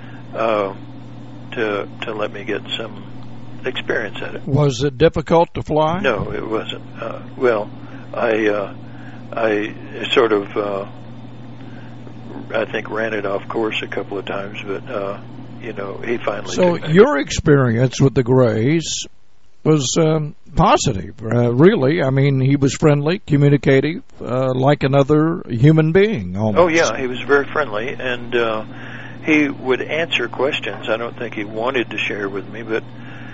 to let me get some experience at it. Was it difficult to fly? No, it wasn't. Well, I sort of I think ran it off course a couple of times, but he finally. So your experience with the Greys was positive, really. I mean, he was friendly, communicative, like another human being. Almost. Oh yeah, he was very friendly, and he would answer questions. I don't think he wanted to share with me, but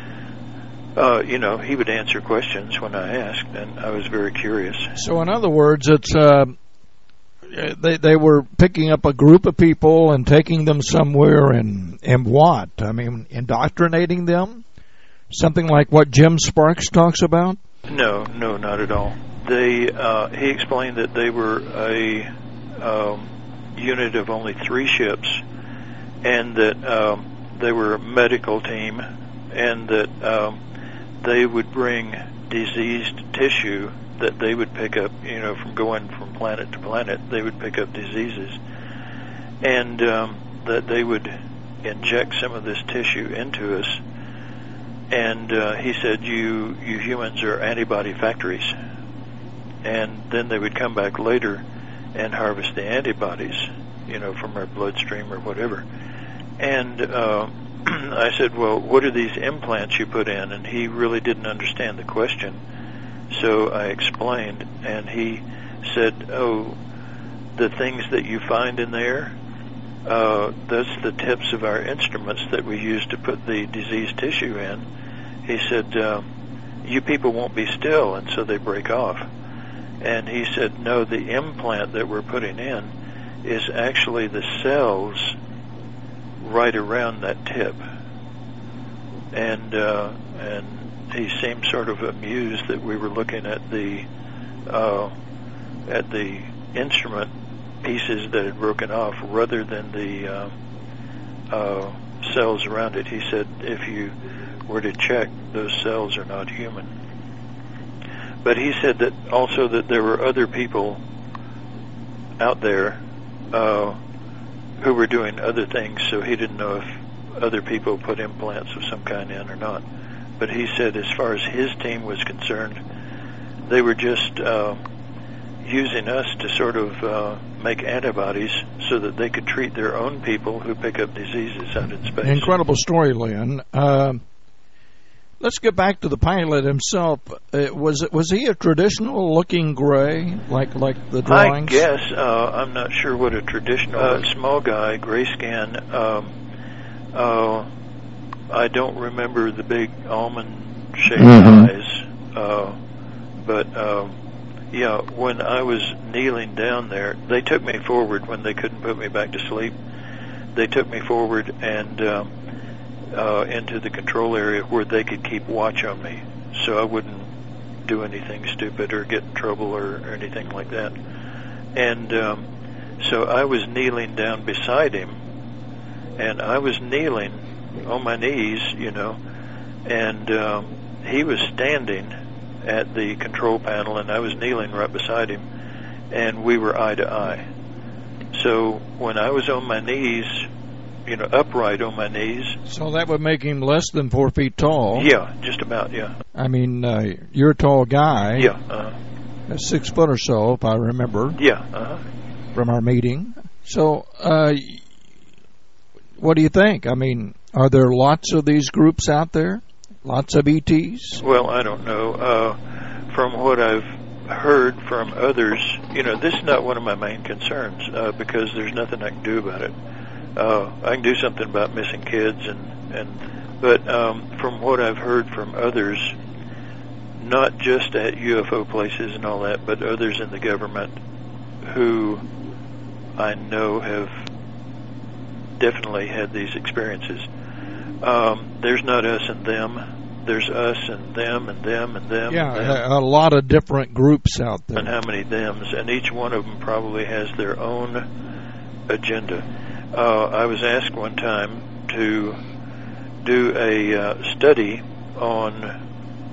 he would answer questions when I asked, and I was very curious. So, in other words, it's they were picking up a group of people and taking them somewhere, and what? I mean, indoctrinating them? Something like what Jim Sparks talks about? No, not at all. He explained that they were a unit of only 3 ships, and that they were a medical team, and that they would bring diseased tissue that they would pick up, from going from planet to planet. They would pick up diseases, and that they would inject some of this tissue into us. And he said, you humans are antibody factories. And then they would come back later and harvest the antibodies, from our bloodstream or whatever. And I said, well, what are these implants you put in? And he really didn't understand the question. So I explained, and he said, oh, the things that you find in there, that's the tips of our instruments that we use to put the diseased tissue in. He said, you people won't be still, and so they break off. And he said, no, the implant that we're putting in is actually the cells right around that tip. And he seemed sort of amused that we were looking at the instrument pieces that had broken off rather than the cells around it. He said, if you were to check, those cells are not human. But he said that also that there were other people out there who were doing other things, so he didn't know if other people put implants of some kind in or not. But he said as far as his team was concerned, they were just using us to sort of make antibodies so that they could treat their own people who pick up diseases out in space. Incredible story, Lynn. Let's get back to the pilot himself. Was he a traditional-looking gray, like the drawings? I guess. I'm not sure what a traditional small guy, gray skin. I don't remember the big almond-shaped eyes, but Yeah, when I was kneeling down there, they took me forward when they couldn't put me back to sleep. They took me forward and into the control area where they could keep watch on me, so I wouldn't do anything stupid or get in trouble or anything like that. And so I was kneeling down beside him, and I was kneeling on my knees, and he was standing at the control panel, and I was kneeling right beside him, and we were eye to eye. So when I was on my knees, upright on my knees. So that would make him less than 4 feet tall. Yeah, just about, yeah. I mean, you're a tall guy. Yeah. 6 foot or so, if I remember. Yeah. From our meeting. So, what do you think? I mean, are there lots of these groups out there? Lots of ETs? Well, I don't know. From what I've heard from others, this is not one of my main concerns because there's nothing I can do about it. I can do something about missing kids, but from what I've heard from others, not just at UFO places and all that, but others in the government who I know have definitely had these experiences. There's not us and them. There's us and them and them and them. Yeah, and them. A lot of different groups out there. And how many thems? And each one of them probably has their own agenda. I was asked one time to do a study on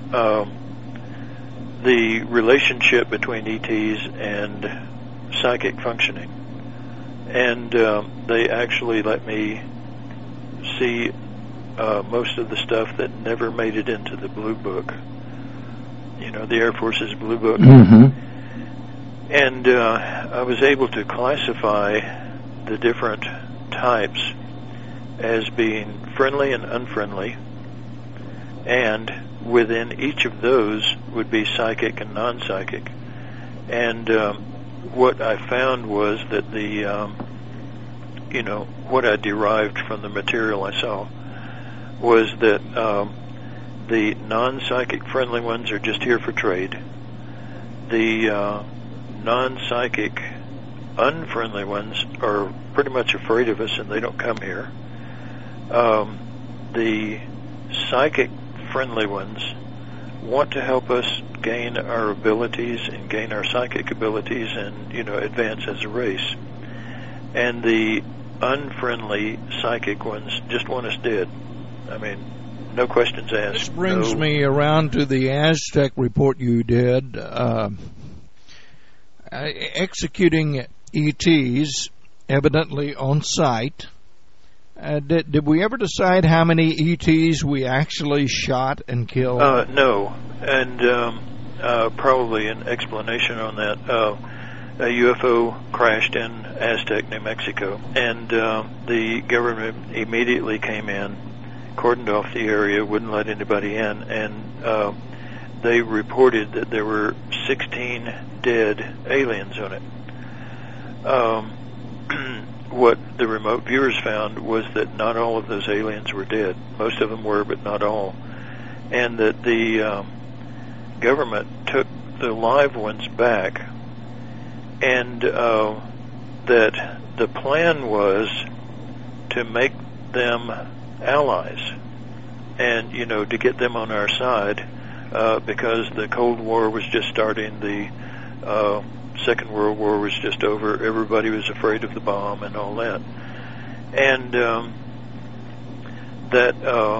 the relationship between ETs and psychic functioning. And they actually let me see most of the stuff that never made it into the Blue Book. The Air Force's Blue Book. Mm-hmm. And I was able to classify the different types as being friendly and unfriendly, and within each of those would be psychic and non-psychic. And what I found was that what I derived from the material I saw was that the non-psychic friendly ones are just here for trade. The non-psychic unfriendly ones are pretty much afraid of us and they don't come here. The psychic friendly ones want to help us gain our abilities and gain our psychic abilities and advance as a race. And the unfriendly psychic ones just want us dead. I mean, no questions asked. This brings me around to the Aztec report you did, executing ETs, evidently on site. Did we ever decide how many ETs we actually shot and killed? No, and probably an explanation on that. A UFO crashed in Aztec, New Mexico, and the government immediately came in, cordoned off the area, wouldn't let anybody in, and they reported that there were 16 dead aliens on it. What the remote viewers found was that not all of those aliens were dead. Most of them were, but not all. And that the government took the live ones back, and that the plan was to make them allies and, to get them on our side because the Cold War was just starting, the Second World War was just over, everybody was afraid of the bomb and all that. And that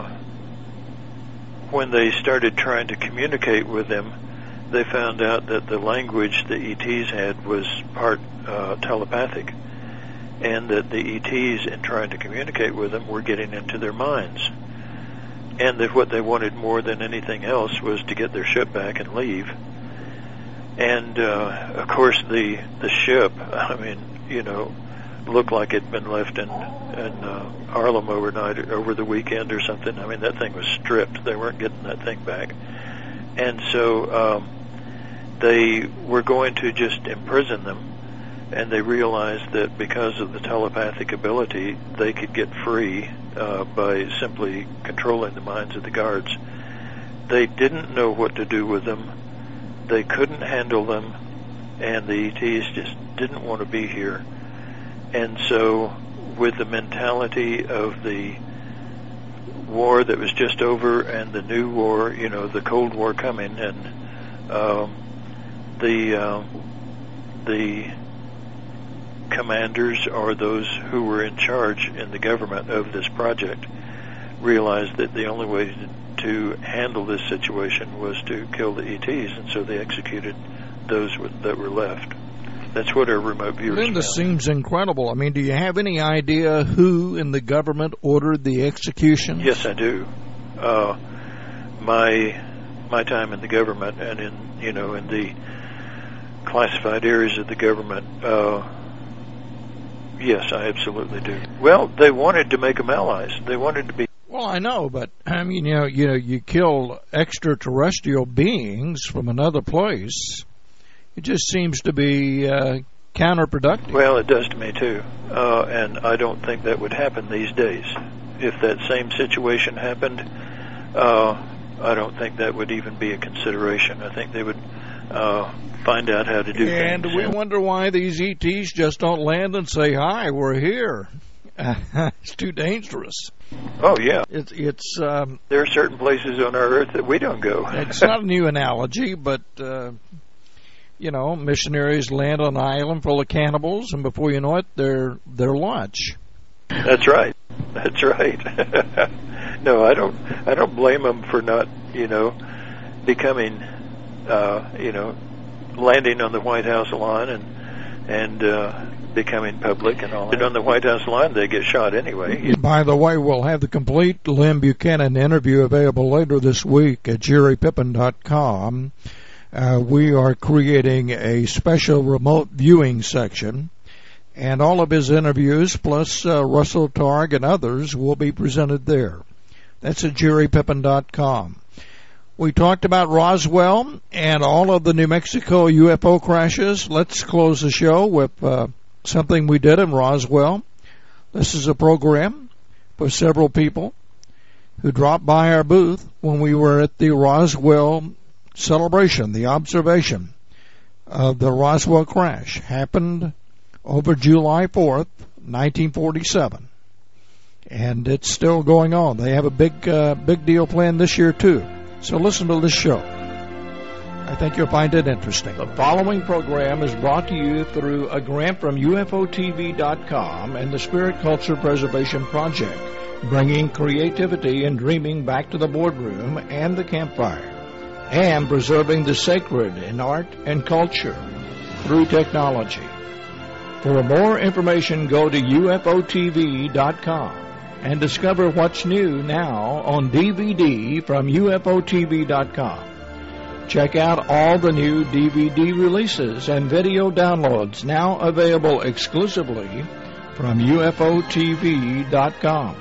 when they started trying to communicate with them, they found out that the language the ETs had was part telepathic, and that the ETs, in trying to communicate with them, were getting into their minds. And that what they wanted more than anything else was to get their ship back and leave. And, of course, the ship, looked like it'd been left in Harlem overnight, over the weekend or something. That thing was stripped. They weren't getting that thing back. And so they were going to just imprison them, and they realized that because of the telepathic ability, they could get free by simply controlling the minds of the guards. They didn't know what to do with them. They couldn't handle them. and the ETs just didn't want to be here. And so, with the mentality of the war that was just over and the new war, the Cold War coming, and the commanders or those who were in charge in the government of this project realized that the only way to handle this situation was to kill the ETs, and so they executed those that were left. That's what our remote viewers found. This seems incredible. I mean, do you have any idea who in the government ordered the execution? Yes, I do. My time in the government and in the classified areas of the government, yes, I absolutely do. Well, they wanted to make them allies. They wanted to be. Well, I know, but I mean, you kill extraterrestrial beings from another place. It just seems to be counterproductive. Well, it does to me too, and I don't think that would happen these days. If that same situation happened, I don't think that would even be a consideration. I think they would find out how to do things. And we wonder why these ETs just don't land and say, "Hi, we're here." It's too dangerous. Oh yeah, it's there are certain places on our Earth that we don't go. It's not a new analogy, but missionaries land on an island full of cannibals, and before you know it, they're lunch. That's right. That's right. No, I don't blame them for not, becoming, landing on the White House lawn and becoming public and all that. On the White House lawn, they get shot anyway. By the way, we'll have the complete Lynn Buchanan interview available later this week at jerrypippin.com. We are creating a special remote viewing section, and all of his interviews, plus Russell Targ and others, will be presented there. That's at jerrypippin.com. We talked about Roswell and all of the New Mexico UFO crashes. Let's close the show with something we did in Roswell. This is a program for several people who dropped by our booth when we were at the Roswell celebration. The observation of the Roswell crash happened over July 4th, 1947. And it's still going on. They have a big deal planned this year, too. So listen to this show. I think you'll find it interesting. The following program is brought to you through a grant from UFOTV.com and the Spirit Culture Preservation Project, bringing creativity and dreaming back to the boardroom and the campfire, and preserving the sacred in art and culture through technology. For more information, go to UFOTV.com and discover what's new now on DVD from UFOTV.com. Check out all the new DVD releases and video downloads now available exclusively from UFOTV.com.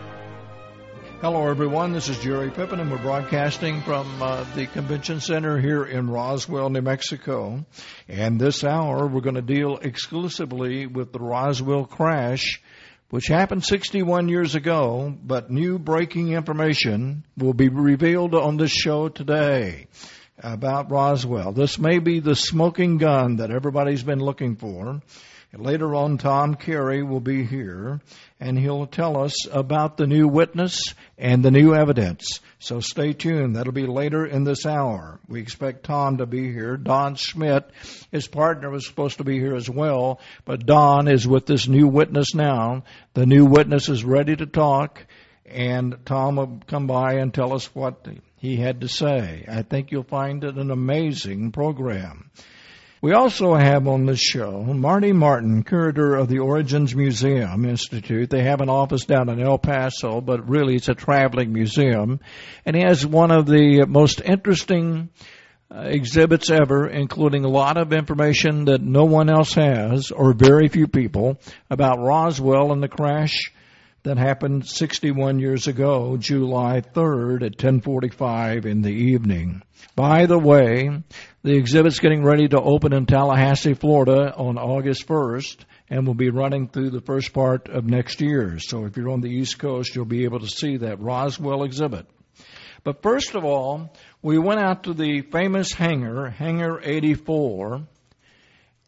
Hello, everyone. This is Jerry Pippin, and we're broadcasting from the Convention Center here in Roswell, New Mexico. And this hour, we're going to deal exclusively with the Roswell crash, which happened 61 years ago, but new breaking information will be revealed on this show today about Roswell. This may be the smoking gun that everybody's been looking for. And later on, Tom Carey will be here, and he'll tell us about the new witness and the new evidence. So stay tuned. That'll be later in this hour. We expect Tom to be here. Don Schmidt, his partner, was supposed to be here as well, but Don is with this new witness now. The new witness is ready to talk, and Tom will come by and tell us what he had to say. I think you'll find it an amazing program. We also have on this show Marty Martin, curator of the Origins Museum Institute. They have an office down in El Paso, but really it's a traveling museum. And he has one of the most interesting exhibits ever, including a lot of information that no one else has, or very few people, about Roswell and the crash that happened 61 years ago, July 3rd at 10:45 in the evening. By the way, the exhibit's getting ready to open in Tallahassee, Florida on August 1st and will be running through the first part of next year. So if you're on the East Coast, you'll be able to see that Roswell exhibit. But first of all, we went out to the famous hangar, Hangar 84,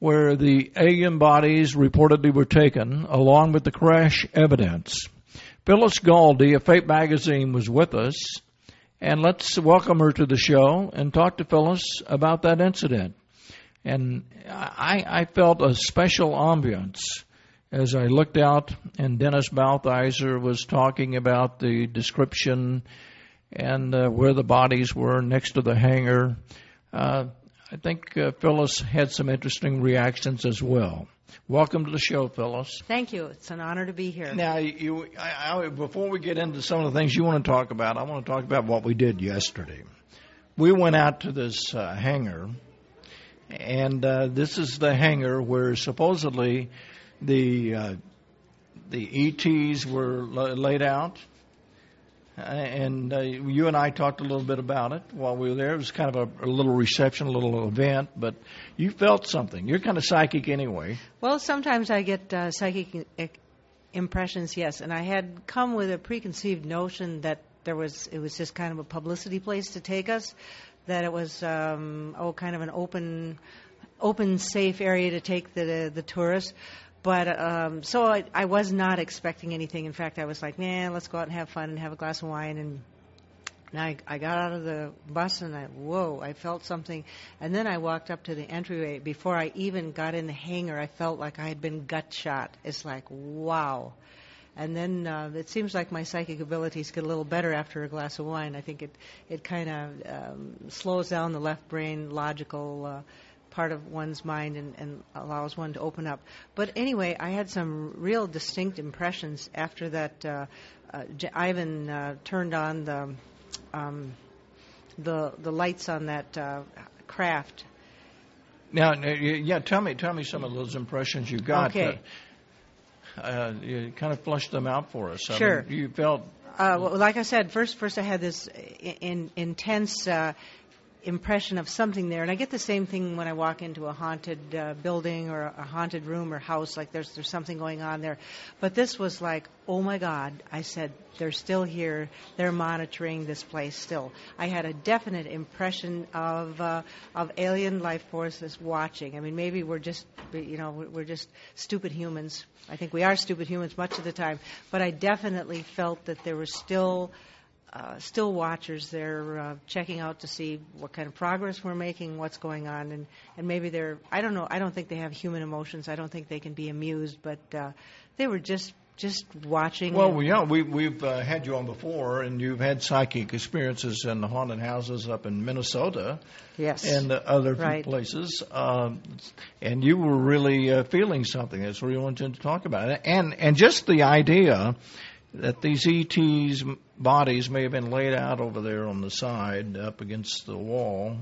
where the alien bodies reportedly were taken, along with the crash evidence. Phyllis Galdi of Fate Magazine was with us, and let's welcome her to the show and talk to Phyllis about that incident. And I felt a special ambiance as I looked out, and Dennis Balthizer was talking about the description and where the bodies were next to the hangar. I think Phyllis had some interesting reactions as well. Welcome to the show, Phyllis. Thank you. It's an honor to be here. Now, before we get into some of the things you want to talk about, I want to talk about what we did yesterday. We went out to this hangar, and this is the hangar where supposedly the ETs were laid out. And you and I talked a little bit about it while we were there. It was kind of a little reception, a little event, but you felt something. You're kind of psychic anyway. Well, sometimes I get psychic impressions, yes. And I had come with a preconceived notion that it was just kind of a publicity place to take us, that it was kind of an open, safe area to take the tourists. But so I was not expecting anything. In fact, I was like, man, let's go out and have fun and have a glass of wine. And I got out of the bus and I felt something. And then I walked up to the entryway. Before I even got in the hangar, I felt like I had been gut shot. It's like, wow. And then it seems like my psychic abilities get a little better after a glass of wine. I think it kind of slows down the left brain logical part of one's mind and allows one to open up. But anyway, I had some real distinct impressions after that. Ivan turned on the lights on that craft. Now, tell me some of those impressions you got. Okay. You kind of flushed them out for us. Sure. I mean, you felt. Well, like I said, first I had this intense impression of something there, and I get the same thing when I walk into a haunted building or a haunted room or house, like there's something going on there. But this was like, oh my God, I said, they're still here, they're monitoring this place still. I had a definite impression of alien life forces watching. I mean, maybe we're just stupid humans. I think we are stupid humans much of the time, but I definitely felt that there were still watchers there checking out to see what kind of progress we're making, what's going on, and maybe they're, I don't know, I don't think they have human emotions. I don't think they can be amused, but they were just watching. Well, we've had you on before, and you've had psychic experiences in the haunted houses up in Minnesota. Yes. And other places. And you were really feeling something. That's what you wanted to talk about. And just the idea that these ET's bodies may have been laid out over there on the side up against the wall.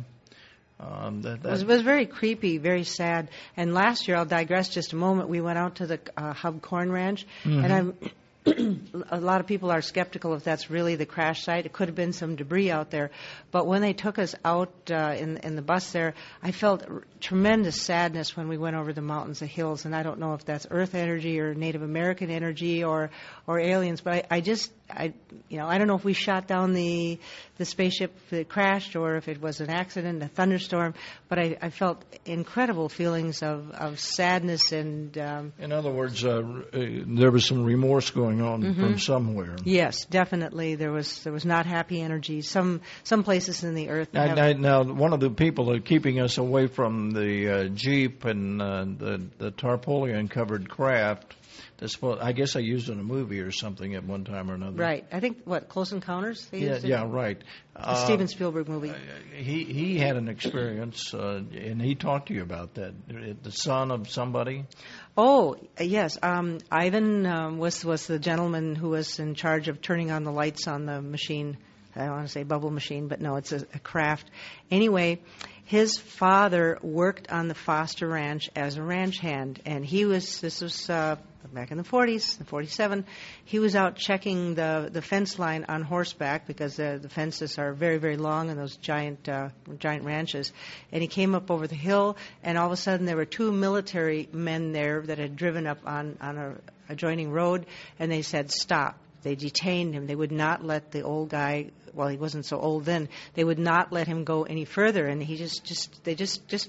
It was very creepy, very sad. And last year, I'll digress just a moment, we went out to the Hub Corn Ranch, and a lot of people are skeptical if that's really the crash site. It could have been some debris out there. But when they took us out in the bus there, I felt tremendous sadness when we went over the mountains, the hills, and I don't know if that's Earth energy or Native American energy or aliens, but I don't know if we shot down the spaceship that crashed or if it was an accident, a thunderstorm, but I felt incredible feelings of sadness and... in other words, there was some remorse going on from somewhere. Yes, definitely. There was not happy energy. Some places in the earth... Now, one of the people that are keeping us away from the Jeep and the tarpaulin-covered craft... I guess I used it in a movie or something at one time or another. Right. I think, Close Encounters? Yeah, right. The Steven Spielberg movie. He had an experience, and he talked to you about that. The son of somebody? Oh, yes. Ivan was the gentleman who was in charge of turning on the lights on the machine. I don't want to say bubble machine, but no, it's a craft. Anyway, his father worked on the Foster Ranch as a ranch hand, and this was back in the 40s, the 47. He was out checking the fence line on horseback because the fences are very, very long in those giant ranches. And he came up over the hill, and all of a sudden there were two military men there that had driven up on a adjoining road, and they said, stop. They detained him. They would not let the old guy, well, he wasn't so old then, they would not let him go any further, and he they just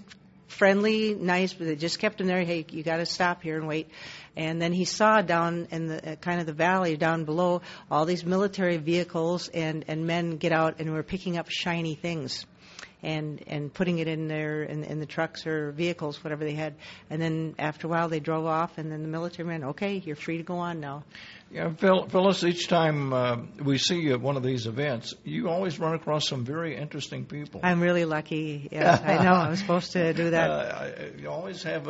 friendly, nice, but they just kept him there. Hey, you got to stop here and wait. And then he saw down in the kind of the valley down below all these military vehicles and men get out and were picking up shiny things and putting it in the trucks or vehicles, whatever they had. And then after a while they drove off, and then the military men, okay, you're free to go on now. Yeah, Phyllis, each time we see you at one of these events, you always run across some very interesting people. I'm really lucky. Yes, I know. I was supposed to do that. You always have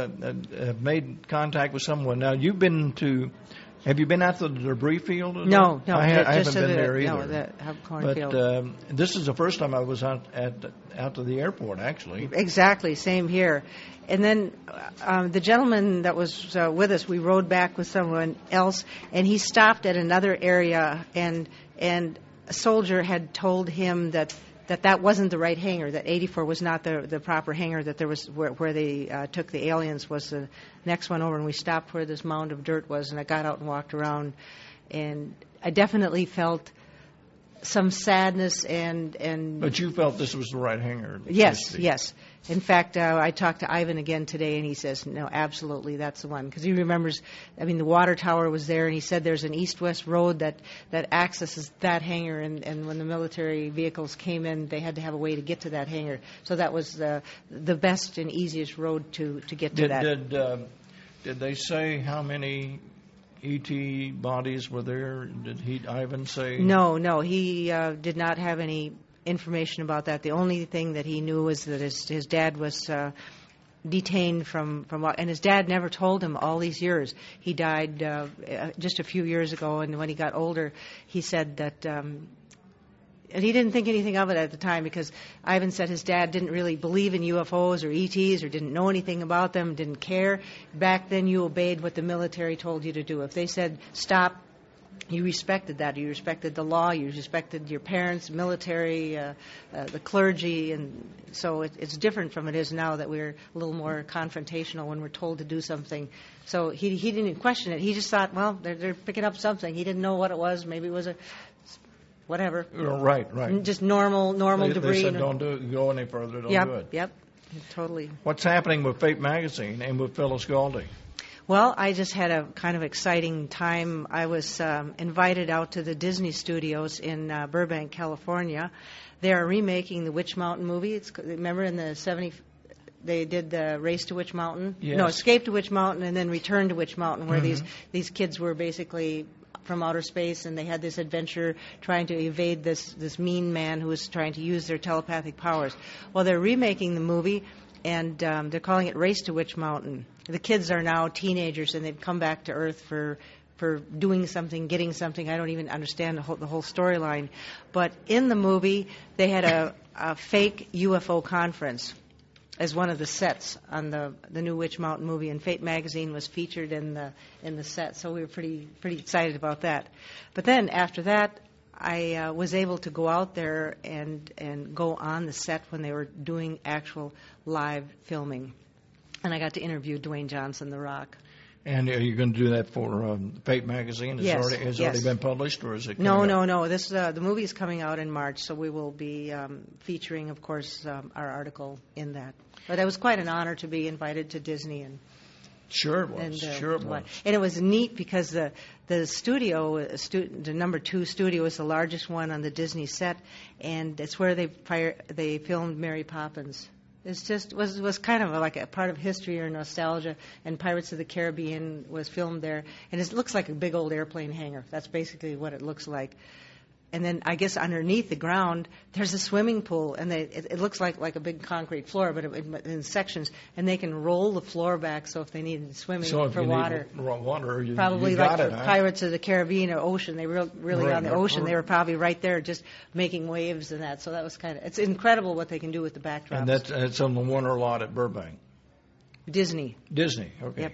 made contact with someone. Now, have you been out to the debris field? No, I haven't just been there either. No, the cornfield. But this is the first time I was out to the airport, actually. Exactly, same here. And then the gentleman that was with us, we rode back with someone else, and he stopped at another area, and a soldier had told him that wasn't the right hangar, that 84 was not the proper hangar, that there was where they took the aliens was the next one over, and we stopped where this mound of dirt was, and I got out and walked around, and I definitely felt some sadness and. But you felt this was the right hangar. Yes, yes. In fact, I talked to Ivan again today, and he says, no, absolutely, that's the one. Because he remembers, the water tower was there, and he said there's an east-west road that accesses that hangar, and when the military vehicles came in, they had to have a way to get to that hangar. So that was the best and easiest road to get to that. Did they say how many ET bodies were there? Did Ivan say? No, he did not have any information about that. The only thing that he knew was that his dad was detained from and his dad never told him all these years. He died just a few years ago, and when he got older, he said that and he didn't think anything of it at the time, because Ivan said his dad didn't really believe in UFOs or ETs or didn't know anything about them, didn't care. Back then you obeyed what the military told you to do. If they said stop, you respected that. You respected the law. You respected your parents, military, the clergy, and so it's different from it is now that we're a little more confrontational when we're told to do something. So he didn't question it. He just thought, well, they're picking up something. He didn't know what it was. Maybe it was a whatever. Right. Just normal debris. They said don't go any further. Don't do it. Yep. Totally. What's happening with Fate Magazine and with Phyllis Galdi? Well, I just had a kind of exciting time. I was invited out to the Disney Studios in Burbank, California. They are remaking the Witch Mountain movie. Remember in the 70s, they did the Race to Witch Mountain? Yes. No, Escape to Witch Mountain and then Return to Witch Mountain, where these kids were basically from outer space, and they had this adventure trying to evade this mean man who was trying to use their telepathic powers. Well, they're remaking the movie, and they're calling it Race to Witch Mountain. The kids are now teenagers, and they've come back to Earth for doing something, getting something. I don't even understand the whole storyline. But in the movie, they had a fake UFO conference as one of the sets on the new Witch Mountain movie, and Fate Magazine was featured in the set, so we were pretty excited about that. But then after that, I was able to go out there and go on the set when they were doing actual live filming, and I got to interview Dwayne Johnson, The Rock. And are you going to do that for Fate Magazine? Yes. Has it already been published, or is it? No. This the movie is coming out in March, so we will be featuring, of course, our article in that. But it was quite an honor to be invited to Disney, and sure it was. And it was neat because the studio, the number 2 studio, is the largest one on the Disney set, and it's where they filmed Mary Poppins. It's just was kind of like a part of history or nostalgia, and Pirates of the Caribbean was filmed there, and it looks like a big old airplane hangar. That's basically what it looks like. And then I guess underneath the ground there's a swimming pool, and it looks like a big concrete floor, but in sections, and they can roll the floor back so if they need swimming for water. Probably you like got for it, Pirates of the Caribbean or ocean, they were really on the ocean. They were probably right there just making waves and that. So that was it's incredible what they can do with the backdrops. And that's on the Warner lot at Burbank. Disney. Okay. Yep.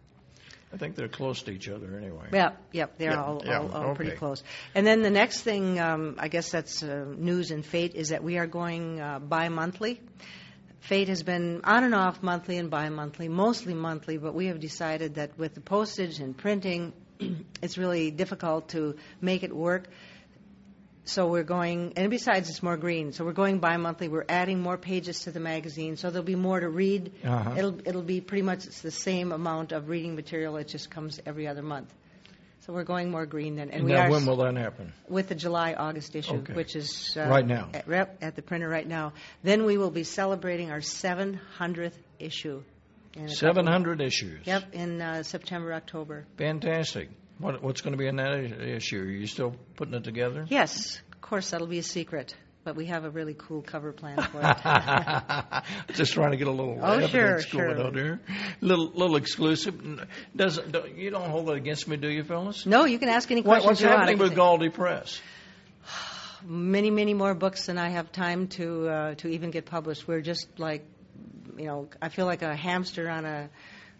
I think they're close to each other anyway. Yep, they're all pretty close. And then the next thing, I guess that's news in Fate, is that we are going bi-monthly. Fate has been on and off monthly and bi-monthly, mostly monthly, but we have decided that with the postage and printing, it's really difficult to make it work. So we're going, and besides, it's more green. So we're going bi-monthly. We're adding more pages to the magazine, so there'll be more to read. It'll be pretty much the same amount of reading material. It just comes every other month. So we're going more green then. And now when will that happen? With the July-August issue, which is right now at the printer right now. Then we will be celebrating our 700th issue. 700 issues. Yep, in September, October. Fantastic. What's going to be in that issue? Are you still putting it together? Yes, of course, that'll be a secret. But we have a really cool cover plan for it. Just trying to get a little evidence going out there. Little exclusive. You don't hold it against me, do you, fellas? No, you can ask any questions What's you want. happening with Galdi Press? Many, many more books than I have time to even get published. We're just like, I feel like a hamster on a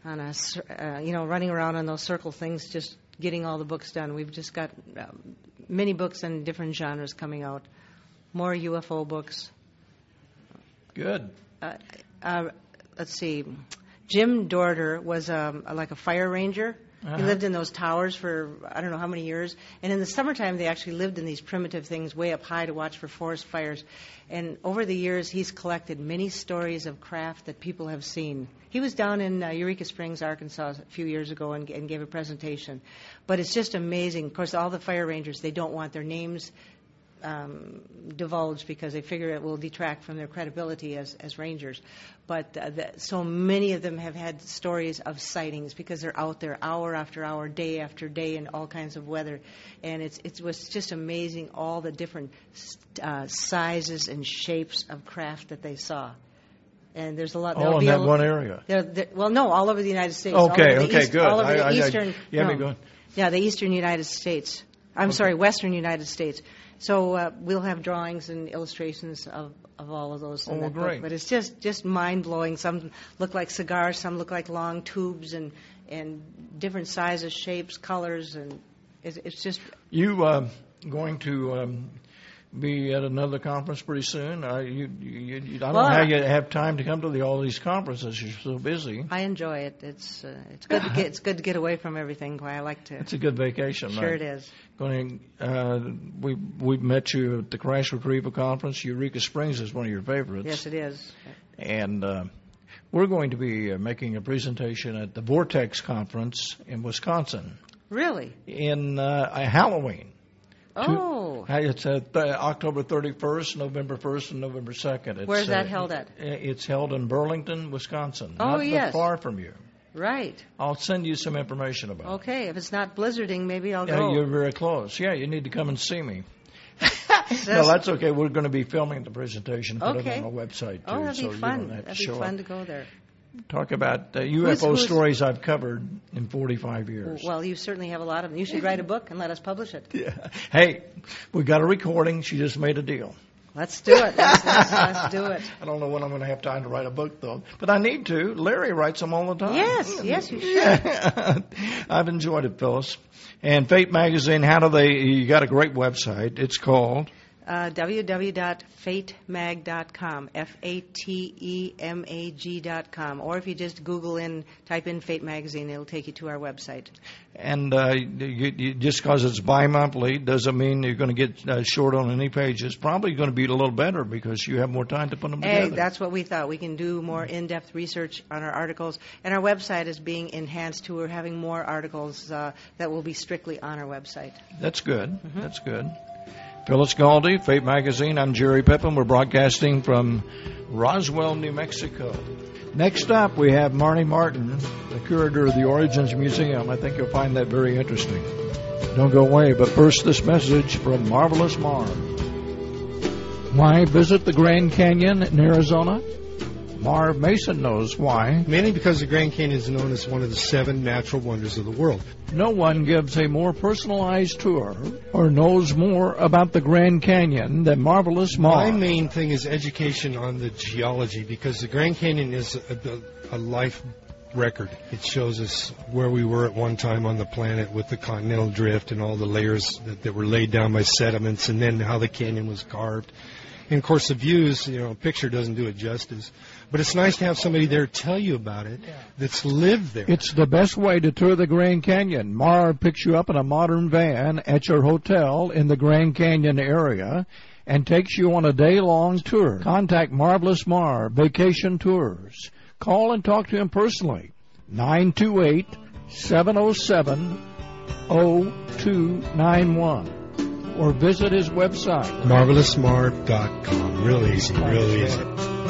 running around on those circle things, just getting all the books done. We've just got many books in different genres coming out. More UFO books. Good. Let's see. Jim Dorter was like a fire ranger. He lived in those towers for I don't know how many years. And in the summertime, they actually lived in these primitive things way up high to watch for forest fires. And over the years, he's collected many stories of craft that people have seen. He was down in Eureka Springs, Arkansas, a few years ago and gave a presentation. But it's just amazing. Of course, all the fire rangers, they don't want their names divulged because they figure it will detract from their credibility as rangers. But so many of them have had stories of sightings because they're out there hour after hour, day after day in all kinds of weather. And it was just amazing all the different sizes and shapes of craft that they saw. And there's a lot. All in that one area? Well, no, all over the United States. Okay, good. All over the eastern. Going. Yeah, the eastern United States. Sorry, western United States. So we'll have drawings and illustrations of all of those in that book. But it's just mind-blowing. Some look like cigars, some look like long tubes and different sizes, shapes, colors, and it's just... You going to be at another conference pretty soon? I don't know how you have time to come to all these conferences. You're so busy. I enjoy it. It's good to get away from everything. I like to. It's a good vacation. Sure, right? It is. We've met you at the Crash Retrieval Conference. Eureka Springs is one of your favorites. Yes, it is. And we're going to be making a presentation at the Vortex Conference in Wisconsin. Really? In Halloween. Oh. It's October 31st, November 1st, and November 2nd. Where's that held at? It's held in Burlington, Wisconsin. Oh, not far from you. Right. I'll send you some information about it. Okay. If it's not blizzarding, maybe I'll go. You're very close. Yeah, you need to come and see me. No, that's okay. We're going to be filming the presentation and put it on our website, too. Oh, that'd be fun. That'd be fun to go there. Talk about UFO stories I've covered in 45 years. Well, you certainly have a lot of them. You should write a book and let us publish it. Yeah. Hey, we got a recording. She just made a deal. Let's do it. Let's do it. I don't know when I'm going to have time to write a book, though. But I need to. Larry writes them all the time. Yes, you should. I've enjoyed it, Phyllis. And Fate Magazine, you got a great website. It's called... www.fatemag.com, FATEMAG.com, or if you just type in Fate Magazine, it'll take you to our website. And just because it's bi-monthly doesn't mean you're going to get short on any pages. Probably going to be a little better because you have more time to put them together. Hey, that's what we thought. We can do more in-depth research on our articles, and our website is being enhanced too. We're having more articles that will be strictly on our website. That's good. Mm-hmm. That's good. Phyllis Galdi, Fate Magazine. I'm Jerry Pippin. We're broadcasting from Roswell, New Mexico. Next up, we have Marnie Martin, the curator of the Origins Museum. I think you'll find that very interesting. Don't go away, but first this message from Marvelous Marv. Why visit the Grand Canyon in Arizona? Marv Mason knows why. Mainly because the Grand Canyon is known as one of the 7 natural wonders of the world. No one gives a more personalized tour or knows more about the Grand Canyon than Marvelous Marv. My main thing is education on the geology, because the Grand Canyon is a life record. It shows us where we were at one time on the planet with the continental drift and all the layers that were laid down by sediments, and then how the canyon was carved. And of course, the views, a picture doesn't do it justice. But it's nice to have somebody there tell you about it that's lived there. It's the best way to tour the Grand Canyon. Mara picks you up in a modern van at your hotel in the Grand Canyon area and takes you on a day-long tour. Contact Marvelous Mar Vacation Tours. Call and talk to him personally. 928-707-0291. Or visit his website. MarvelousMar.com. Real easy, real easy.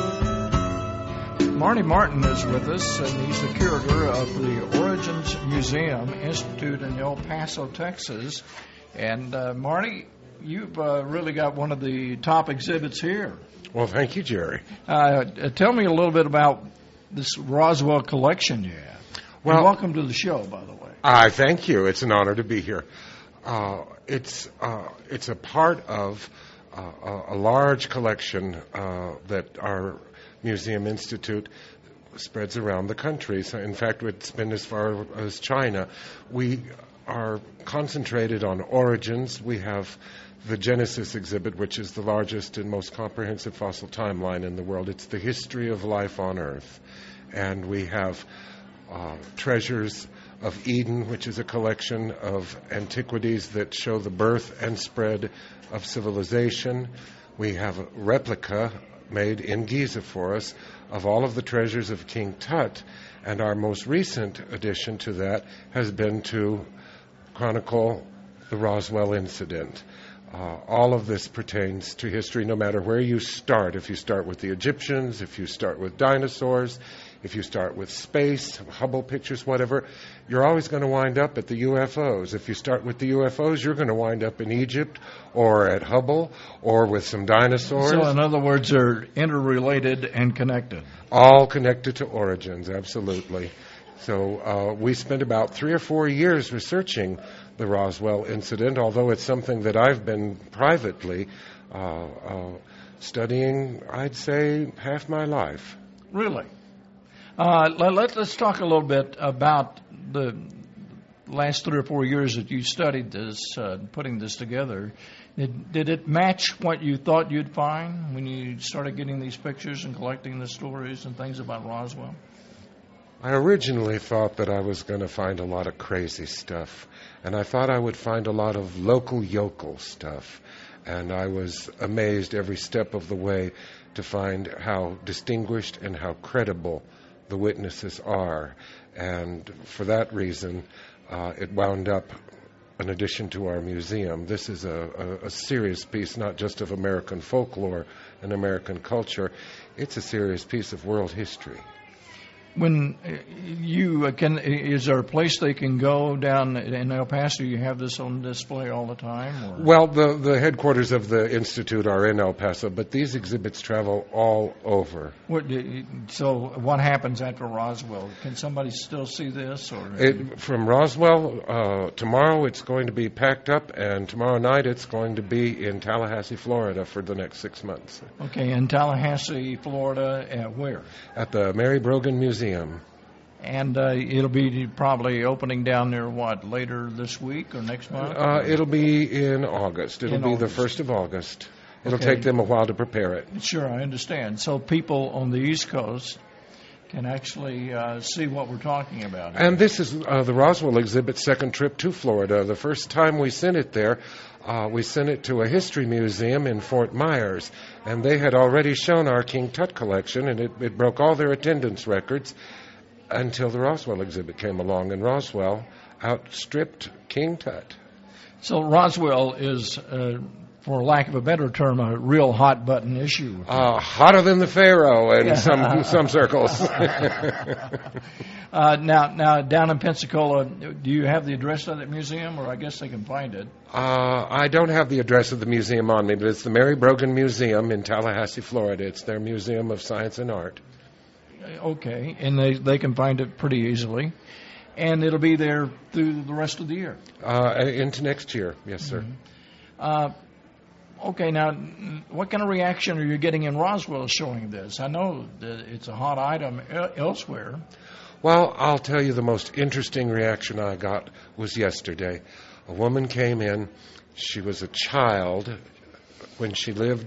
Marty Martin is with us, and he's the curator of the Origins Museum Institute in El Paso, Texas. And Marty, you've really got one of the top exhibits here. Well, thank you, Jerry. Tell me a little bit about this Roswell collection you have. Well, and welcome to the show, by the way. Thank you. It's an honor to be here. It's a part of a large collection that our Museum Institute spreads around the country. So, in fact, it's been as far as China. We are concentrated on origins. We have the Genesis exhibit, which is the largest and most comprehensive fossil timeline in the world. It's the history of life on Earth. And we have Treasures of Eden, which is a collection of antiquities that show the birth and spread of civilization. We have a replica made in Giza for us of all of the treasures of King Tut, and our most recent addition to that has been to chronicle the Roswell incident. All of this pertains to history, no matter where you start. If you start with the Egyptians, if you start with dinosaurs, if you start with space, Hubble pictures, whatever, you're always going to wind up at the UFOs. If you start with the UFOs, you're going to wind up in Egypt or at Hubble or with some dinosaurs. So, in other words, they're interrelated and connected. All connected to origins, absolutely. So we spent about 3 or 4 years researching the Roswell incident, although it's something that I've been privately studying, I'd say, half my life. Really? Let's talk a little bit about the last 3 or 4 years that you studied this, putting this together. Did it match what you thought you'd find when you started getting these pictures and collecting the stories and things about Roswell? I originally thought that I was going to find a lot of crazy stuff, and I thought I would find a lot of local yokel stuff, and I was amazed every step of the way to find how distinguished and how credible the witnesses are, and for that reason, it wound up an addition to our museum. This is a serious piece, not just of American folklore and American culture. It's a serious piece of world history. When is there a place they can go down in El Paso? You have this on display all the time? Or? Well, the headquarters of the Institute are in El Paso, but these exhibits travel all over. So what happens after Roswell? Can somebody still see this? From Roswell, tomorrow it's going to be packed up, and tomorrow night it's going to be in Tallahassee, Florida for the next 6 months. Okay, in Tallahassee, Florida, at where? At the Mary Brogan Museum. And it'll be probably opening down there, later this week or next month? It'll be in August. It'll be the 1st of August. It'll take them a while to prepare it. Sure, I understand. So people on the East Coast can actually see what we're talking about. And this is the Roswell exhibit's second trip to Florida. The first time we sent it there, we sent it to a history museum in Fort Myers, and they had already shown our King Tut collection, and it broke all their attendance records until the Roswell exhibit came along, and Roswell outstripped King Tut. So Roswell is, for lack of a better term, a real hot-button issue. Hotter than the Pharaoh in some circles. Now, down in Pensacola, do you have the address of that museum, or I guess they can find it? I don't have the address of the museum on me, but it's the Mary Brogan Museum in Tallahassee, Florida. It's their Museum of Science and Art. Okay, and they can find it pretty easily. And it'll be there through the rest of the year? Into next year, yes, sir. Okay, now, what kind of reaction are you getting in Roswell showing this? I know that it's a hot item elsewhere. Well, I'll tell you the most interesting reaction I got was yesterday. A woman came in. She was a child when she lived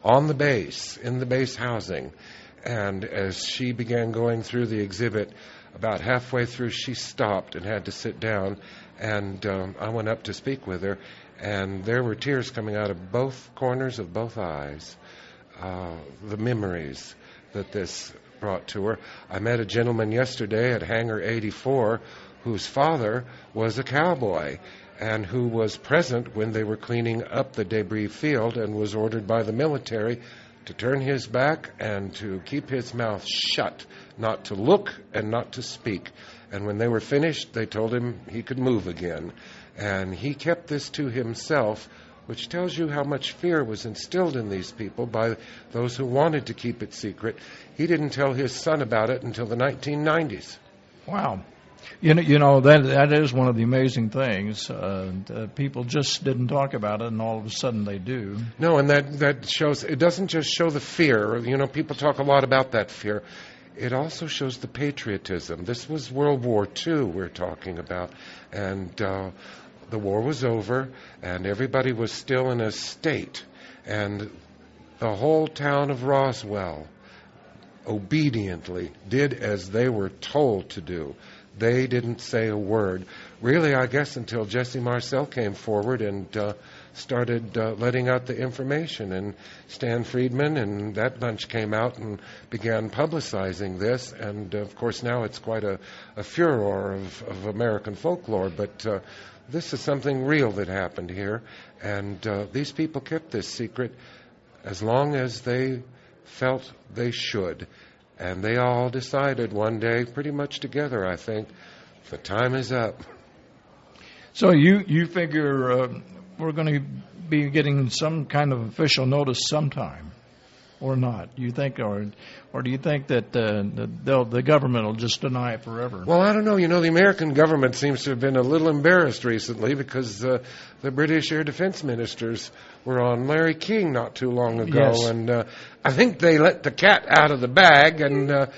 on the base, in the base housing. And as she began going through the exhibit, about halfway through, she stopped and had to sit down. And I went up to speak with her, and there were tears coming out of both corners of both eyes. The memories that this brought to her. I met a gentleman yesterday at Hangar 84 whose father was a cowboy and who was present when they were cleaning up the debris field and was ordered by the military to turn his back and to keep his mouth shut, not to look and not to speak. And when they were finished, they told him he could move again. And he kept this to himself, which tells you how much fear was instilled in these people by those who wanted to keep it secret. He didn't tell his son about it until the 1990s. Wow. You know that is one of the amazing things. People just didn't talk about it, and all of a sudden they do. No, and that shows, it doesn't just show the fear. You know, people talk a lot about that fear. It also shows the patriotism. This was World War II we're talking about, and the war was over, and everybody was still in a state, and the whole town of Roswell obediently did as they were told to do. They didn't say a word. Really, I guess, until Jesse Marcel came forward and started letting out the information. And Stan Friedman and that bunch came out and began publicizing this. And, of course, now it's quite a furor of American folklore. But this is something real that happened here. And these people kept this secret as long as they felt they should. And they all decided one day, pretty much together, I think, the time is up. So you figure we're going to be getting some kind of official notice sometime, or not? You think, or do you think that the government will just deny it forever? Well, I don't know. You know, the American government seems to have been a little embarrassed recently because the British Air Defense Ministers were on Larry King not too long ago, yes. And I think they let the cat out of the bag, and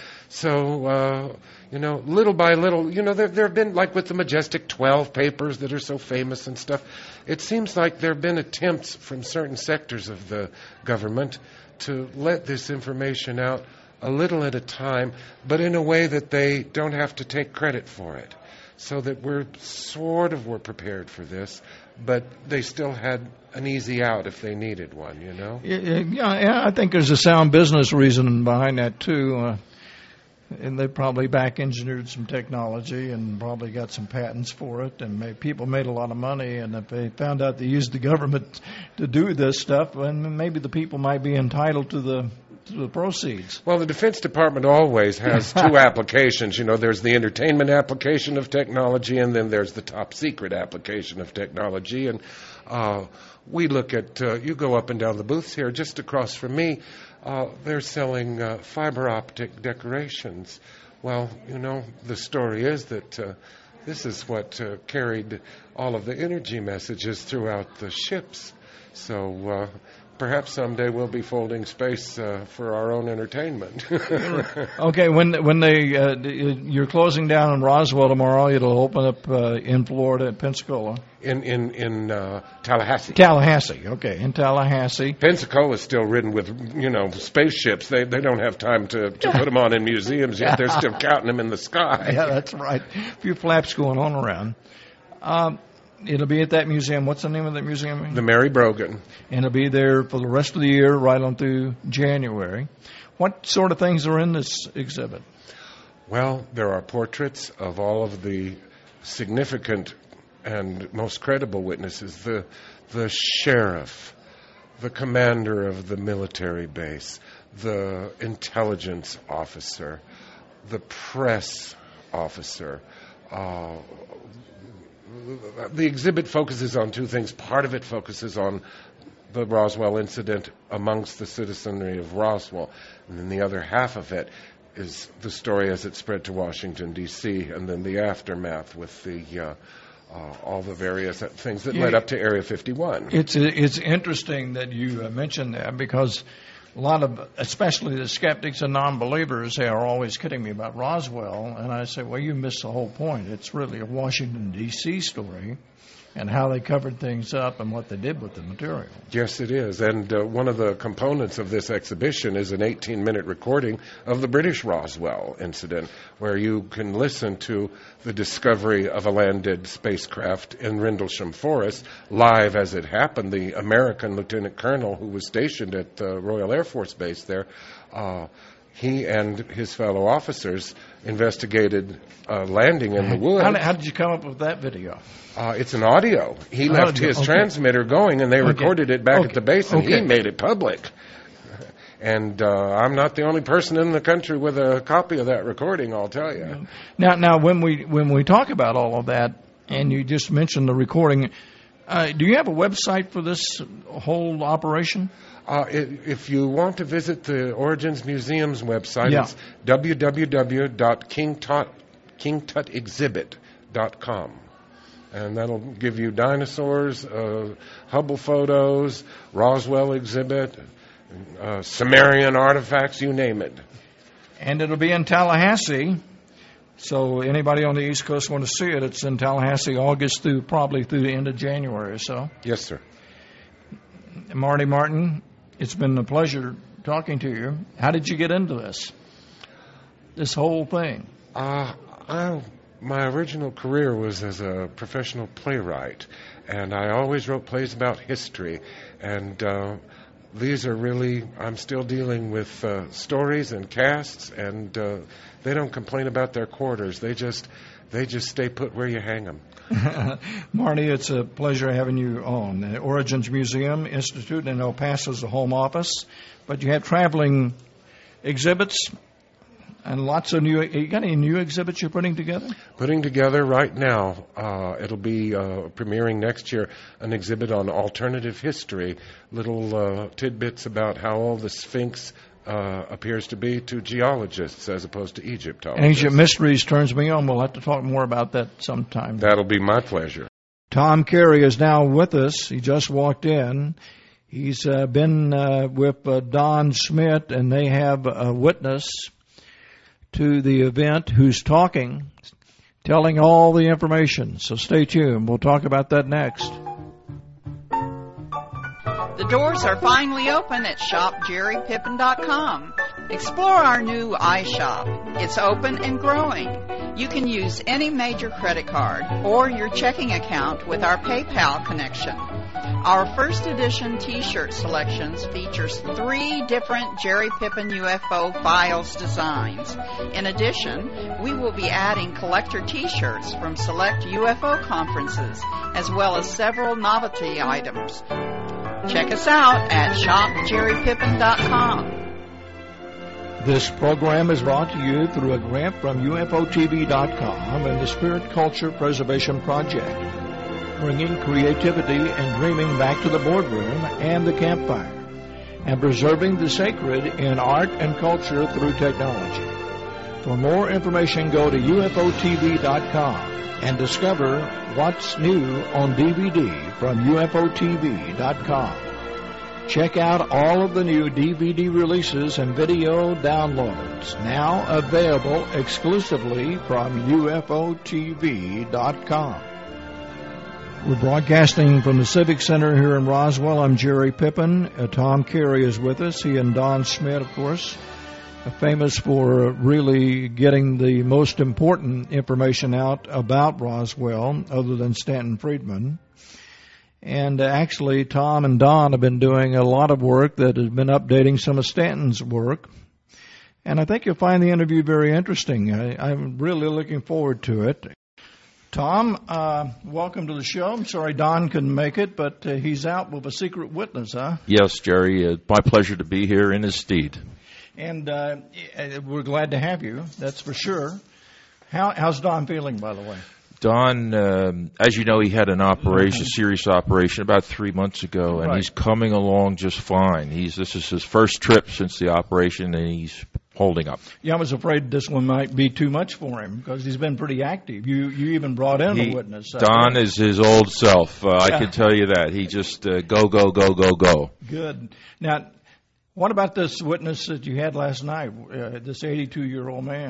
so you know, little by little, you know, there have been, like with the Majestic 12 papers that are so famous and stuff, it seems like there have been attempts from certain sectors of the government to let this information out a little at a time, but in a way that they don't have to take credit for it. So that we're prepared for this, but they still had an easy out if they needed one, you know? Yeah, I think there's a sound business reason behind that, too. And they probably back-engineered some technology and probably got some patents for it, and people made a lot of money, and if they found out they used the government to do this stuff, then maybe the people might be entitled to the proceeds. Well, the Defense Department always has two applications. You know, there's the entertainment application of technology, and then there's the top secret application of technology. And we look at, you go up and down the booths here, just across from me, they're selling fiber optic decorations. Well, you know, the story is that this is what carried all of the energy messages throughout the ships. So perhaps someday we'll be folding space for our own entertainment. Okay, when you're closing down in Roswell tomorrow, it'll open up in Florida at Pensacola. In Tallahassee. Tallahassee, okay, in Tallahassee. Pensacola is still ridden with, you know, spaceships. They don't have time to put them on in museums yet. They're still counting them in the sky. Yeah, that's right. A few flaps going on around. It'll be at that museum. What's the name of that museum? The Mary Brogan. And it'll be there for the rest of the year, right on through January. What sort of things are in this exhibit? Well, there are portraits of all of the significant and most credible witnesses. The sheriff, the commander of the military base, the intelligence officer, the press officer. The exhibit focuses on two things. Part of it focuses on the Roswell incident amongst the citizenry of Roswell, and then the other half of it is the story as it spread to Washington, D.C., and then the aftermath with the all the various things that led up to Area 51. It's interesting that you mentioned that, because a lot of, especially the skeptics and non-believers, they are always kidding me about Roswell, and I say, well, you missed the whole point. It's really a Washington, D.C. story, and how they covered things up and what they did with the material. Yes, it is. And one of the components of this exhibition is an 18-minute recording of the British Roswell incident, where you can listen to the discovery of a landed spacecraft in Rendlesham Forest live as it happened. The American lieutenant colonel who was stationed at the Royal Air Force Base there, he and his fellow officers investigated landing in the woods. How did you come up with that video? It's an audio. He left his transmitter going, and they recorded it back at the base, and he made it public. And I'm not the only person in the country with a copy of that recording, I'll tell you. Now, when we talk about all of that, and you just mentioned the recording, do you have a website for this whole operation? If you want to visit the Origins Museum's website, it's www.kingtutexhibit.com. And that'll give you dinosaurs, Hubble photos, Roswell exhibit, Sumerian artifacts, you name it. And it'll be in Tallahassee. So anybody on the East Coast want to see it, it's in Tallahassee August probably through the end of January or so. Yes, sir. Marty Martin, it's been a pleasure talking to you. How did you get into this whole thing? My original career was as a professional playwright, and I always wrote plays about history. And these are really, I'm still dealing with stories and casts, and they don't complain about their quarters. They just stay put where you hang them. Marty, it's a pleasure having you on. The Origins Museum Institute in El Paso is the home office, but you have traveling exhibits and lots of new. You got any new exhibits you're putting together? Putting together right now. It'll be premiering next year, an exhibit on alternative history, little tidbits about how all the Sphinx appears to be to geologists as opposed to Egyptologists. Ancient Mysteries turns me on. We'll have to talk more about that sometime. That'll be my pleasure. Tom Carey is now with us. He just walked in. He's been with Don Schmidt, and they have a witness to the event who's telling all the information. So stay tuned. We'll talk about that next. The doors are finally open at shopjerrypippin.com. Explore our new iShop. It's open and growing. You can use any major credit card or your checking account with our PayPal connection. Our first edition t-shirt selections features 3 different Jerry Pippin UFO files designs. In addition, we will be adding collector t-shirts from select UFO conferences, as well as several novelty items. Check us out at shopjerrypippin.com. This program is brought to you through a grant from UFOTV.com and the Spirit Culture Preservation Project, bringing creativity and dreaming back to the boardroom and the campfire, and preserving the sacred in art and culture through technology. For more information, go to UFOTV.com and discover what's new on DVD from UFOTV.com. Check out all of the new DVD releases and video downloads, now available exclusively from UFOTV.com. We're broadcasting from the Civic Center here in Roswell. I'm Jerry Pippin. Tom Carey is with us. He and Don Schmidt, of course, are famous for really getting the most important information out about Roswell, other than Stanton Friedman. And actually, Tom and Don have been doing a lot of work that has been updating some of Stanton's work. And I think you'll find the interview very interesting. I'm really looking forward to it. Tom, welcome to the show. I'm sorry Don couldn't make it, but he's out with a secret witness, huh? Yes, Jerry. My pleasure to be here in his stead. And we're glad to have you, that's for sure. How's Don feeling, by the way? Don, as you know, he had an operation, a serious operation, about 3 months ago, and he's coming along just fine. This is his first trip since the operation, and he's holding up. Yeah, I was afraid this one might be too much for him because he's been pretty active. You even brought in a witness. Don is his old self. I can tell you that. He just go. Good. Now, what about this witness that you had last night, this 82-year-old man?